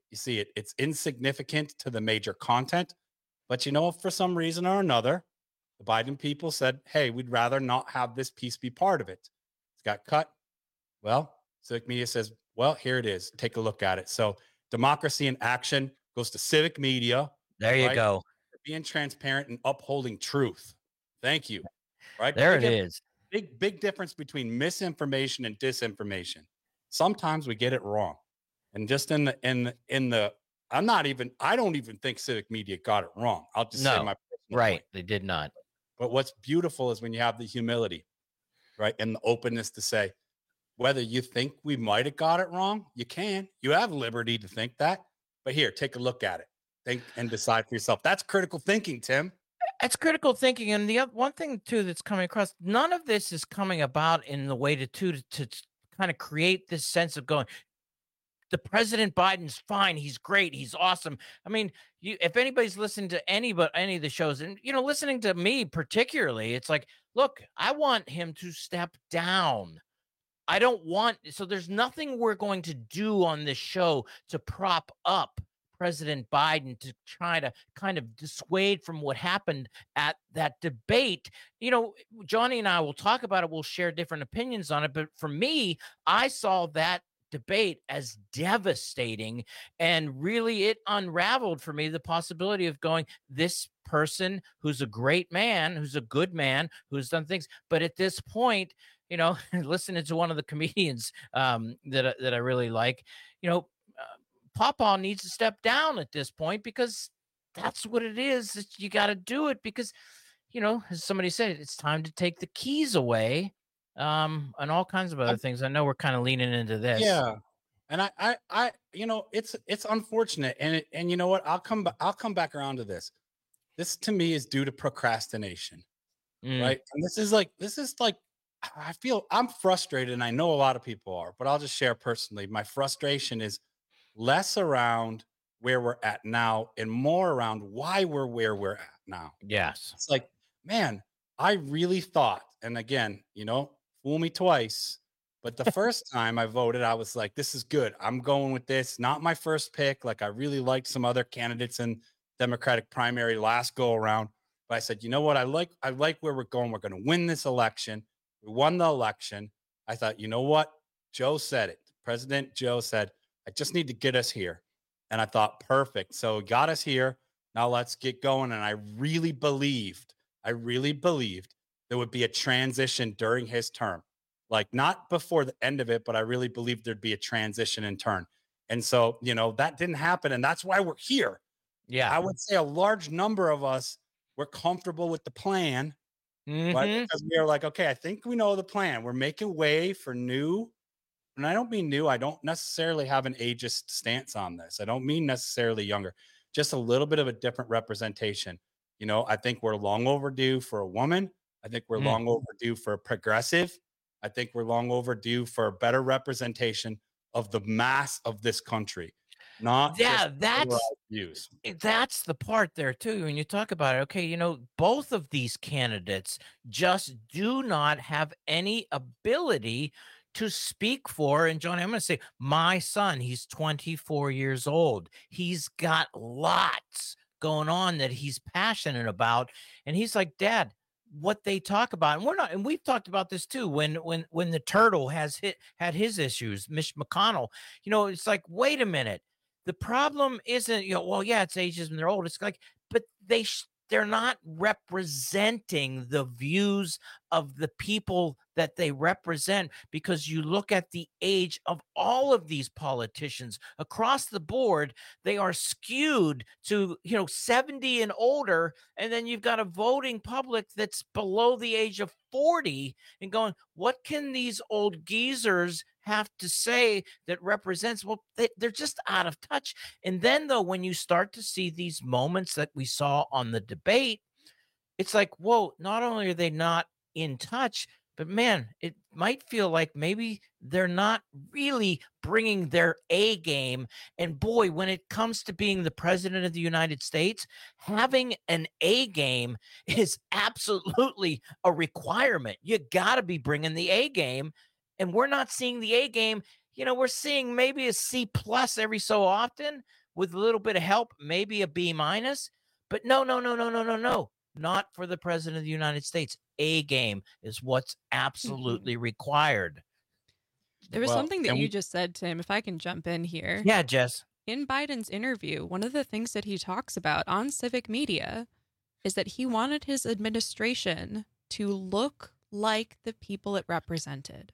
[SPEAKER 2] You see it. It's insignificant to the major content. But you know, for some reason or another, the Biden people said, hey, we'd rather not have this piece be part of it. It's got cut. Well, Civic Media says, well, here it is. Take a look at it. So democracy in action goes to Civic Media.
[SPEAKER 16] There you
[SPEAKER 2] right?
[SPEAKER 16] go.
[SPEAKER 2] Being transparent and upholding truth. Thank you. Right
[SPEAKER 16] there,
[SPEAKER 2] big,
[SPEAKER 16] it is.
[SPEAKER 2] Big, big difference between misinformation and disinformation. Sometimes we get it wrong. And just in the, in the, in the, I'm not even, I don't even think Civic Media got it wrong. I'll just
[SPEAKER 16] no,
[SPEAKER 2] say my personal
[SPEAKER 16] right.
[SPEAKER 2] point.
[SPEAKER 16] They did not.
[SPEAKER 2] But what's beautiful is when you have the humility, right? And the openness to say, whether you think we might have got it wrong, you can. You have liberty to think that. But here, take a look at it. Think and decide for yourself. That's critical thinking, Tim.
[SPEAKER 16] That's critical thinking. And the other, one thing, too, that's coming across, none of this is coming about in the way to, to, to, to kind of create this sense of going, the President Biden's fine. He's great. He's awesome. I mean, you, if anybody's listening to any but any of the shows, and you know, listening to me particularly, it's like, look, I want him to step down. I don't want. So there's nothing we're going to do on this show to prop up President Biden to try to kind of dissuade from what happened at that debate. You know, Johnny and I will talk about it. We'll share different opinions on it. But for me, I saw that debate as devastating, and really it unraveled for me the possibility of going, this person who's a great man, who's a good man, who's done things, but at this point, you know, listening to one of the comedians um that, that I really like, you know, uh, Pawpaw needs to step down at this point, because that's what it is. It's, you got to do it because, you know, as somebody said, it's time to take the keys away. Um, and all kinds of other things. I know we're kind of leaning into this.
[SPEAKER 2] Yeah. And I, I, I, you know, it's, it's unfortunate. And, it, and you know what, I'll come, I'll come back around to this. This to me is due to procrastination, mm. right? And this is like, this is like, I feel I'm frustrated, and I know a lot of people are, but I'll just share personally. My frustration is less around where we're at now and more around why we're where we're at now.
[SPEAKER 16] Yes.
[SPEAKER 2] It's like, man, I really thought, and again, you know, fool me twice, but the first time I voted, I was like, this is good. I'm going with this. Not my first pick. Like, I really liked some other candidates in Democratic primary last go around, but I said, you know what? I like, I like where we're going. We're going to win this election. We won the election. I thought, you know what? Joe said it. President Joe said, I just need to get us here. And I thought, perfect. So he got us here. Now let's get going. And I really believed, I really believed there would be a transition during his term, like not before the end of it, but I really believed there'd be a transition in turn. And so, you know, that didn't happen. And that's why we're here.
[SPEAKER 16] Yeah.
[SPEAKER 2] I would say a large number of us were comfortable with the plan, mm-hmm. right? Because we are like, okay, I think we know the plan. We're making way for new. And I don't mean new. I don't necessarily have an ageist stance on this. I don't mean necessarily younger, just a little bit of a different representation. You know, I think we're long overdue for a woman. I think we're mm. long overdue for a progressive. I think we're long overdue for a better representation of the mass of this country. Not
[SPEAKER 16] yeah, that's
[SPEAKER 2] views.
[SPEAKER 16] That's the part there too. When you talk about it, okay, you know, both of these candidates just do not have any ability to speak for. And Johnny, I'm going to say, my son, he's twenty-four years old. He's got lots going on that he's passionate about, and he's like, Dad, what they talk about, and we're not, and we've talked about this too, when when when the turtle has hit had his issues, Mitch McConnell, you know, it's like, wait a minute, the problem isn't, you know, well, yeah, it's ageism, they're old, it's like, but they sh- they're not representing the views of the people that they represent, because you look at the age of all of these politicians across the board, they are skewed to, you know, seventy and older. And then you've got a voting public that's below the age of forty, and going, what can these old geezers have to say that represents? Well, they, they're just out of touch. And then though, when you start to see these moments that we saw on the debate, it's like, whoa, not only are they not in touch, but man, it might feel like maybe they're not really bringing their A game. And boy, when it comes to being the president of the United States, having an A game is absolutely a requirement. You got to be bringing the A game. And we're not seeing the A game. You know, we're seeing maybe a C plus every so often. with a little bit of help, maybe a B minus. But no, no, no, no, no, no, no. Not for the president of the United States. A game is what's absolutely mm-hmm. required.
[SPEAKER 17] There was well, something that you we... just said, Tim, if I can jump in here.
[SPEAKER 16] Yeah, Jess.
[SPEAKER 17] In Biden's interview, one of the things that he talks about on civic media is that he wanted his administration to look like the people it represented.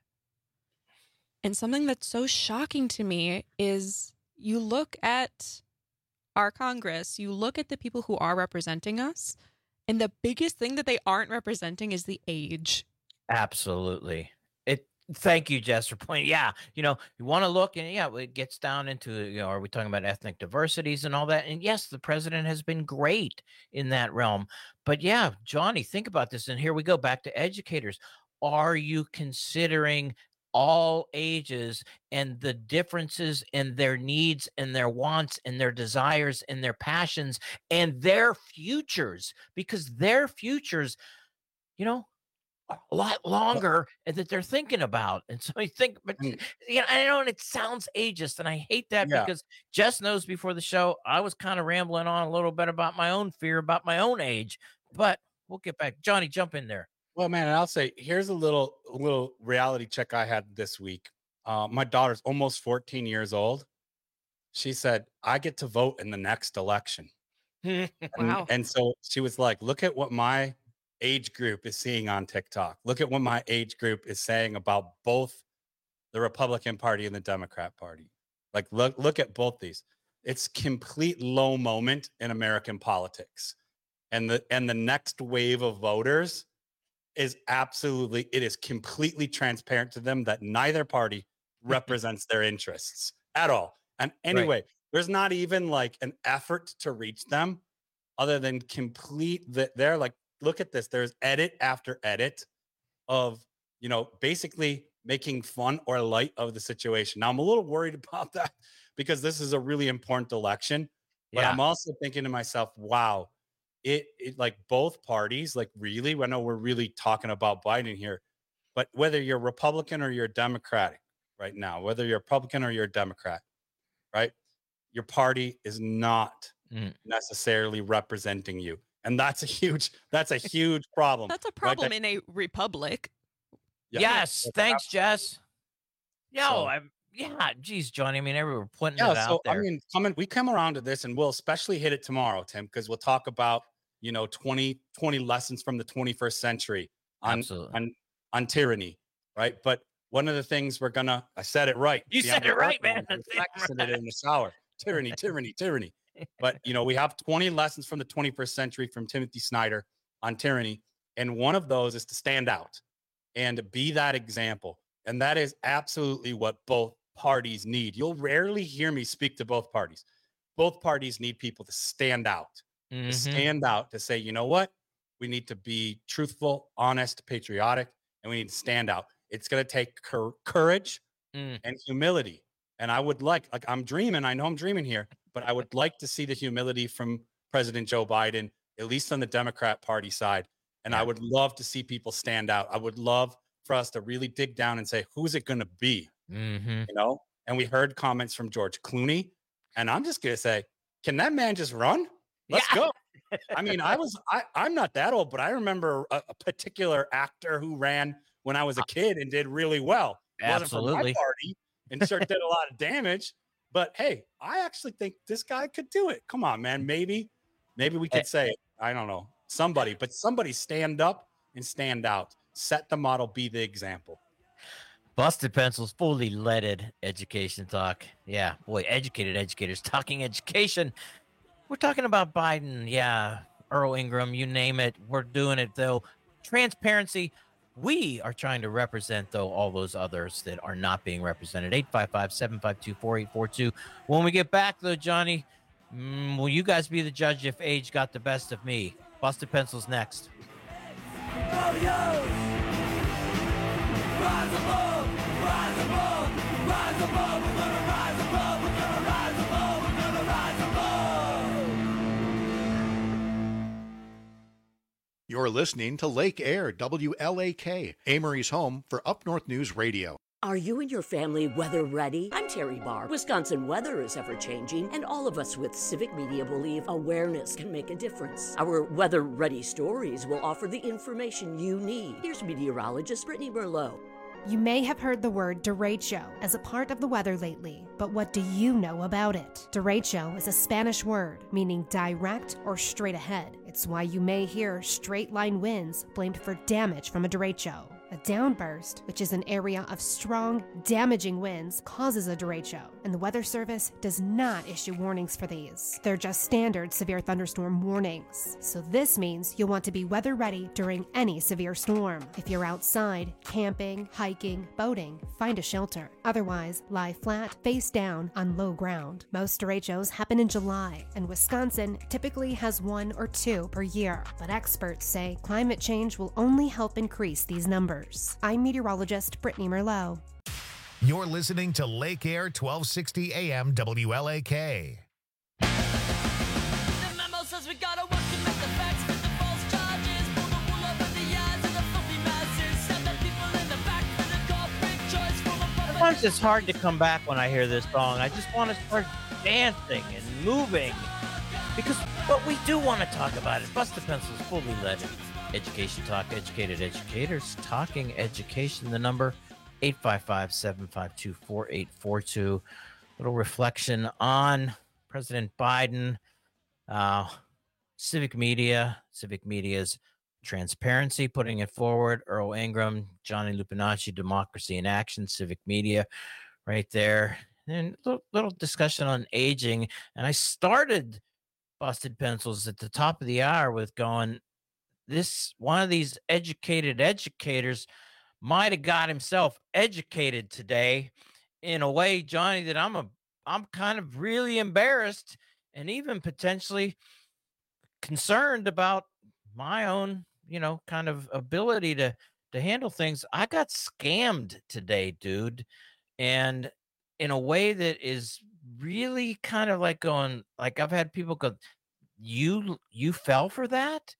[SPEAKER 17] And something that's so shocking to me is you look at our Congress, you look at the people who are representing us, and the biggest thing that they aren't representing is the age.
[SPEAKER 16] Absolutely. It. Thank you, Jess, for pointing. Yeah, you know, you want to look, and yeah, it gets down into, you know, are we talking about ethnic diversities and all that? And yes, the president has been great in that realm. But yeah, Johnny, think about this. And here we go back to educators. Are you considering all ages and the differences in their needs and their wants and their desires and their passions and their futures? Because their futures, you know, a lot longer that they're thinking about. And so I think, but you know, I know it sounds ageist, and I hate that yeah. because Jess knows before the show, I was kind of rambling on a little bit about my own fear about my own age, but we'll get back. Johnny, jump in there.
[SPEAKER 2] Well, man, I'll say, here's a little, a little reality check I had this week. Uh, my daughter's almost fourteen years old. She said, I get to vote in the next election.
[SPEAKER 17] Wow.
[SPEAKER 2] And, and so she was like, look at what my age group is seeing on TikTok. Look at what my age group is saying about both the Republican Party and the Democrat Party. Like, look, look at both these. It's complete low moment in American politics. And the and the next wave of voters is absolutely, it is completely transparent to them that neither party represents their interests at all. And anyway, right. there's not even like an effort to reach them other than complete that they're like, look at this. There's edit after edit of, you know, basically making fun or light of the situation. Now, I'm a little worried about that because this is a really important election. But yeah. I'm also thinking to myself, wow, it, it like both parties, like really, I know we're really talking about Biden here, but whether you're Republican or you're Democratic right now, whether you're Republican or you're a Democrat, right? Your party is not mm. necessarily representing you. And that's a huge, that's a huge problem.
[SPEAKER 17] That's a problem right? in a republic.
[SPEAKER 16] Yeah. Yes. Thanks, Jess. No, so, I'm, yeah, geez, Johnny. I mean, everyone putting yeah, it out so, there.
[SPEAKER 2] I mean, coming, we come around to this and we'll especially hit it tomorrow, Tim, because we'll talk about, you know, twenty, twenty lessons from the twenty-first century on, on, on tyranny. Right. But one of the things we're going to, I said it right.
[SPEAKER 16] You said it right, man.
[SPEAKER 2] I said it in the shower. Tyranny, tyranny, tyranny. But, you know, we have twenty lessons from the twenty-first century from Timothy Snyder on tyranny. And one of those is to stand out and be that example. And that is absolutely what both parties need. You'll rarely hear me speak to both parties. Both parties need people to stand out, mm-hmm. to stand out, to say, you know what? We need to be truthful, honest, patriotic, and we need to stand out. It's going to take cur- courage mm. and humility. And I would like, like I'm dreaming, I know I'm dreaming here, but I would like to see the humility from President Joe Biden, at least on the Democrat Party side. And yeah. I would love to see people stand out. I would love for us to really dig down and say, who's it going to be?
[SPEAKER 16] Mm-hmm.
[SPEAKER 2] You know? And we heard comments from George Clooney. And I'm just going to say, can that man just run? Let's yeah. go. I mean, I was, I, I'm not that old, but I remember a, a particular actor who ran when I was a kid and did really well.
[SPEAKER 16] Absolutely.
[SPEAKER 2] Wasn't from my party and sure did a lot of damage. But hey, I actually think this guy could do it. Come on, man. Maybe, maybe we could say, I don't know, somebody, but somebody stand up and stand out. Set the model, be the example.
[SPEAKER 16] Busted Pencils, fully leaded education talk. Yeah, boy, educated educators talking education. We're talking about Biden. Yeah, Earl Ingram, you name it. We're doing it, though. Transparency. We are trying to represent, though, all those others that are not being represented. eight five five, seven five two, four eight four two. When we get back, though, Johnny, mm, will you guys be the judge if age got the best of me? Busted Pencils next.
[SPEAKER 6] Oh, yo. Rise above, rise above, rise above. We're gonna rise above, we're gonna rise above, we're gonna rise above.
[SPEAKER 25] You're listening to Lake Air, W L A K, Amory's home for Up North News Radio.
[SPEAKER 11] Are you and your family weather ready? I'm Terry Barr. Wisconsin weather is ever changing, and all of us with Civic Media believe awareness can make a difference. Our weather ready stories will offer the information you need. Here's meteorologist Brittany Merlot.
[SPEAKER 12] You may have heard the word derecho as a part of the weather lately, but what do you know about it? Derecho is a Spanish word meaning direct or straight ahead. It's why you may hear straight line winds blamed for damage from a derecho. A downburst, which is an area of strong, damaging winds, causes a derecho, and the Weather Service does not issue warnings for these. They're just standard severe thunderstorm warnings. So this means you'll want to be weather ready during any severe storm. If you're outside, camping, hiking, boating, find a shelter. Otherwise, lie flat, face down on low ground. Most derechos happen in July, and Wisconsin typically has one or two per year. But experts say climate change will only help increase these numbers. I'm meteorologist Brittany Merlot.
[SPEAKER 1] You're listening to Lake Air twelve sixty A M W L A K.
[SPEAKER 6] The memo says we gotta work to make the facts fit the false charges. Pull the wool over the eyes of the filthy masses. Send the people in the back for the corporate choice from a
[SPEAKER 16] Sometimes it's hard to come back when I hear this song. I just want to start dancing and moving because what we do want to talk about is Busted Pencils fully leaded. Education Talk, educated educators, talking education. The number eight five five, seven five two, four eight four two. Little reflection on President Biden, uh, Civic Media, Civic Media's transparency, putting it forward. Earl Ingram, Johnny Lupinacci, Democracy in Action, Civic Media, right there. And a little, little discussion on aging. And I started Busted Pencils at the top of the hour with going, this one of these educated educators might have got himself educated today in a way, Johnny, that I'm a I'm kind of really embarrassed and even potentially concerned about my own, you know, kind of ability to to handle things. I got scammed today, dude, and in a way that is really kind of like going, like I've had people go, you you fell for that?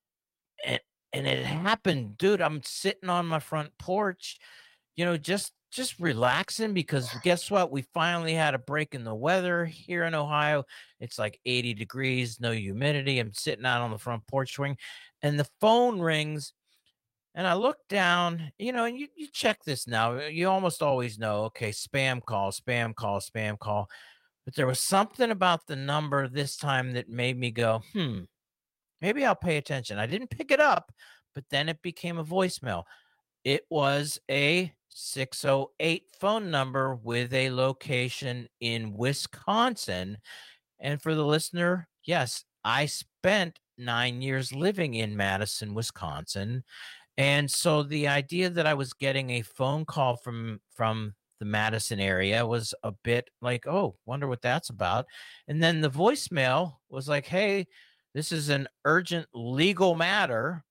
[SPEAKER 16] And and it happened, dude. I'm sitting on my front porch, you know, just just relaxing because guess what? We finally had a break in the weather here in Ohio. It's like eighty degrees, no humidity. I'm sitting out on the front porch swing, and the phone rings, and I look down, you know, and you, you check this now. You almost always know, okay, spam call, spam call, spam call. But there was something about the number this time that made me go, hmm. Maybe I'll pay attention. I didn't pick it up, but then it became a voicemail. It was a six oh eight phone number with a location in Wisconsin. And for the listener, yes, I spent nine years living in Madison, Wisconsin. And so the idea that I was getting a phone call from, from the Madison area was a bit like, oh, wonder what that's about. And then the voicemail was like, hey, this is an urgent legal matter.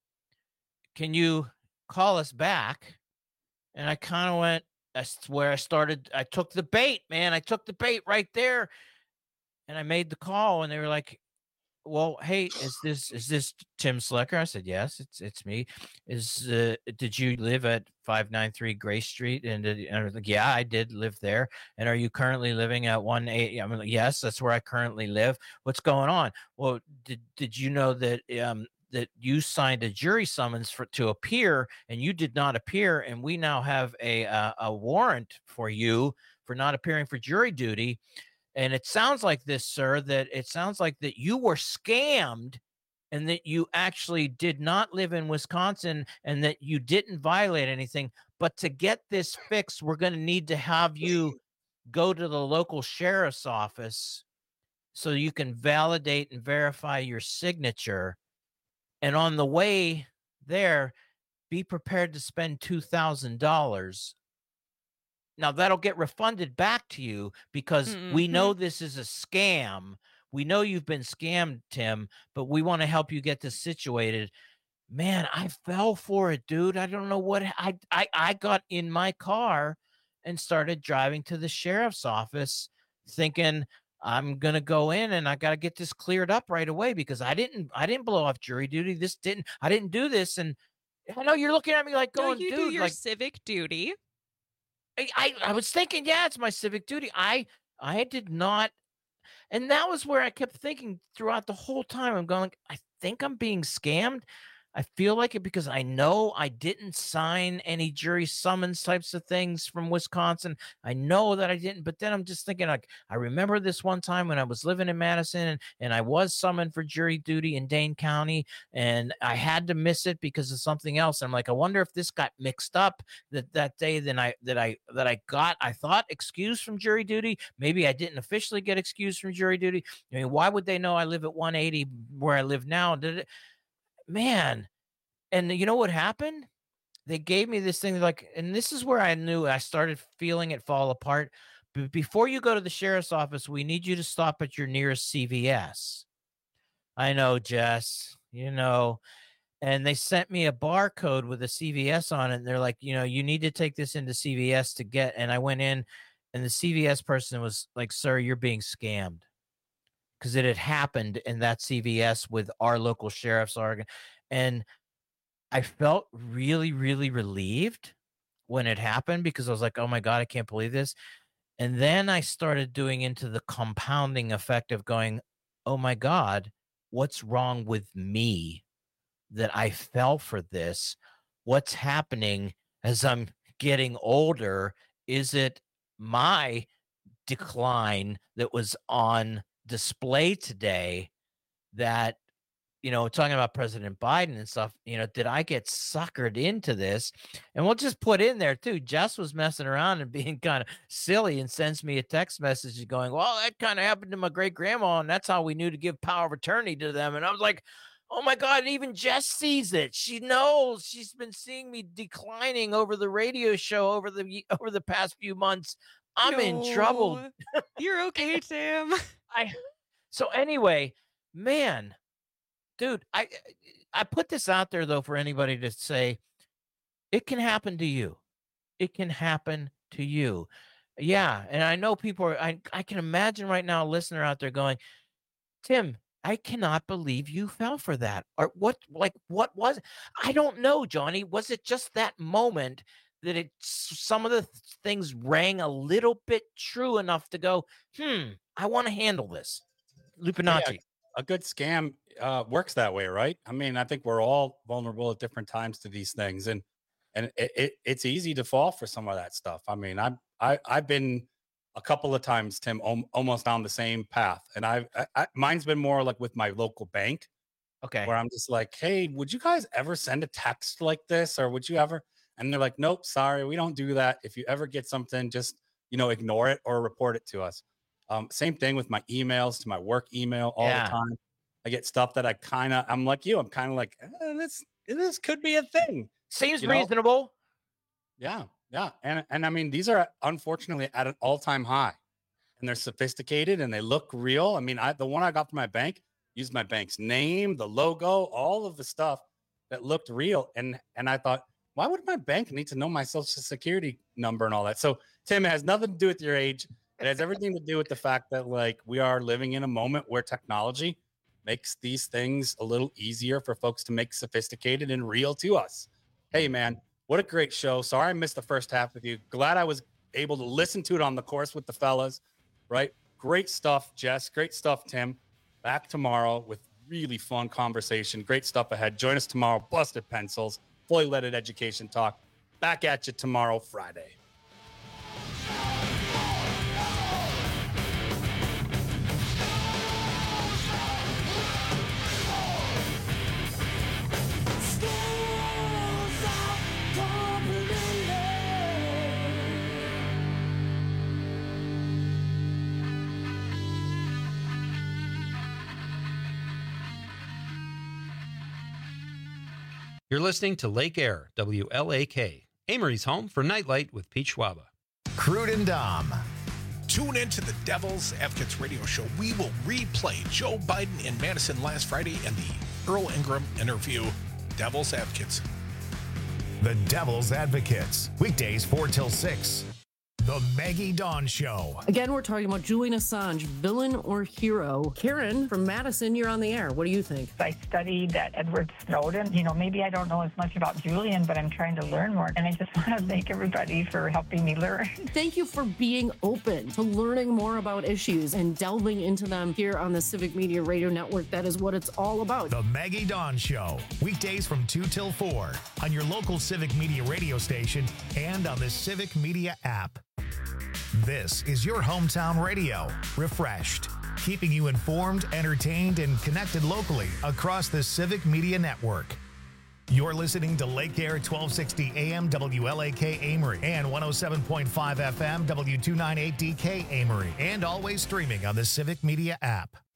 [SPEAKER 16] Can you call us back? And I kind of went, that's where I started. I took the bait, man. I took the bait right there. And I made the call and they were like, well, hey, is this is this Tim Slicker? I said, yes, it's it's me. Is uh, did you live at five ninety-three Grace Street? And, did, and I was like, yeah, I did live there. And are you currently living at one eight? I'm like, yes, that's where I currently live. What's going on? Well, did did you know that um that you signed a jury summons for to appear and you did not appear, and we now have a uh, a warrant for you for not appearing for jury duty. And it sounds like this, sir, that it sounds like that you were scammed and that you actually did not live in Wisconsin and that you didn't violate anything. But to get this fixed, we're going to need to have you go to the local sheriff's office so you can validate and verify your signature. And on the way there, be prepared to spend two thousand dollars. Now, that'll get refunded back to you because mm-hmm. we know this is a scam. We know you've been scammed, Tim, but we want to help you get this situated. Man, I fell for it, dude. I don't know what I, I, I got in my car and started driving to the sheriff's office thinking I'm going to go in and I got to get this cleared up right away because I didn't, I didn't blow off jury duty. This didn't, I didn't do this. And I know you're looking at me like going,
[SPEAKER 17] no, you
[SPEAKER 16] dude,
[SPEAKER 17] do your
[SPEAKER 16] like,
[SPEAKER 17] civic duty.
[SPEAKER 16] I, I, I was thinking, yeah, it's my civic duty. I, I did not. And that was where I kept thinking throughout the whole time. I'm going, I think I'm being scammed. I feel like it because I know I didn't sign any jury summons types of things from Wisconsin. I know that I didn't, but then I'm just thinking, like, I remember this one time when I was living in Madison and, and I was summoned for jury duty in Dane County, and I had to miss it because of something else. And I'm like, I wonder if this got mixed up that that day. Then I that I that I got I thought excused from jury duty. Maybe I didn't officially get excused from jury duty. I mean, why would they know I live at one eighty where I live now? Did it? Man, and you know what happened? They gave me this thing like, and this is where I knew I started feeling it fall apart. B- before you go to the sheriff's office, we need you to stop at your nearest C V S. I know, Jess, you know, and they sent me a barcode with a C V S on it. And they're like, you know, you need to take this into C V S to get. And I went in, and the C V S person was like, sir, you're being scammed. Because it had happened in that C V S with our local sheriff's organ. And I felt really, really relieved when it happened because I was like, oh my God, I can't believe this. And then I started doing into the compounding effect of going, oh my God, what's wrong with me that I fell for this? What's happening as I'm getting older? Is it my decline that was on display today that, you know, talking about President Biden and stuff, you know, did I get suckered into this? And we'll just put in there too, Jess was messing around and being kind of silly and sends me a text message going, well, that kind of happened to my great grandma, and that's how we knew to give power of attorney to them. And I was like, oh my God, even Jess sees it. She knows. She's been seeing me declining over the radio show over the over the past few months. I'm no, in trouble.
[SPEAKER 17] You're okay, Tim.
[SPEAKER 16] I so anyway, man, dude, I I put this out there though for anybody to say it can happen to you. It can happen to you. Yeah, and I know people are I I can imagine right now a listener out there going, Tim, I cannot believe you fell for that. Or what like what was it? I don't know, Johnny. Was it just that moment that it some of the things rang a little bit true enough to go, hmm, I want to handle this? Lupinacci.
[SPEAKER 2] Yeah, a good scam uh, works that way, right? I mean, I think we're all vulnerable at different times to these things, and and it, it it's easy to fall for some of that stuff. I mean, I'm I I've been a couple of times, Tim, om- almost on the same path, and I've I, I, mine's been more like with my local bank,
[SPEAKER 16] okay,
[SPEAKER 2] where I'm just like, hey, would you guys ever send a text like this, or would you ever? And they're like, nope, sorry, we don't do that. If you ever get something, just, you know, ignore it or report it to us. Um, same thing with my emails to my work email all yeah. the time. I get stuff that I kind of, I'm like you, I'm kind of like, eh, this, this could be a thing.
[SPEAKER 16] Seems you reasonable.
[SPEAKER 2] Know? Yeah. Yeah. And, and I mean, these are unfortunately at an all time high, and they're sophisticated and they look real. I mean, I, the one I got from my bank used my bank's name, the logo, all of the stuff that looked real. And, and I thought, why would my bank need to know my social security number and all that? So, Tim, it has nothing to do with your age. It has everything to do with the fact that, like, we are living in a moment where technology makes these things a little easier for folks to make sophisticated and real to us. Hey, man, what a great show. Sorry I missed the first half with you. Glad I was able to listen to it on the course with the fellas, right? Great stuff, Jess. Great stuff, Tim. Back tomorrow with really fun conversation. Great stuff ahead. Join us tomorrow. Busted Pencils. Fully Loaded Education Talk. Back at you tomorrow, Friday.
[SPEAKER 14] You're listening to Lake Air, W L A K, Amory's home for Nightlight with Pete Schwaba.
[SPEAKER 1] Crude and Dom.
[SPEAKER 15] Tune in to the Devil's Advocates radio show. We will replay Joe Biden in Madison last Friday and the Earl Ingram interview. Devil's Advocates.
[SPEAKER 1] The Devil's Advocates. Weekdays four till six. The Maggie Dawn Show.
[SPEAKER 18] Again, we're talking about Julian Assange, villain or hero. Karen from Madison, you're on the air. What do you think?
[SPEAKER 19] I studied that Edward Snowden. You know, maybe I don't know as much about Julian, but I'm trying to learn more. And I just want to thank everybody for helping me learn.
[SPEAKER 18] Thank you for being open to learning more about issues and delving into them here on the Civic Media Radio Network. That is what it's all about.
[SPEAKER 1] The Maggie Dawn Show. Weekdays from two till four on your local Civic Media radio station and on the Civic Media app. This is your hometown radio, refreshed, keeping you informed, entertained, and connected locally across the Civic Media Network. You're listening to Lake Air twelve sixty A M W L A K Amory and one oh seven point five F M W two ninety-eight D K Amory, and always streaming on the Civic Media app.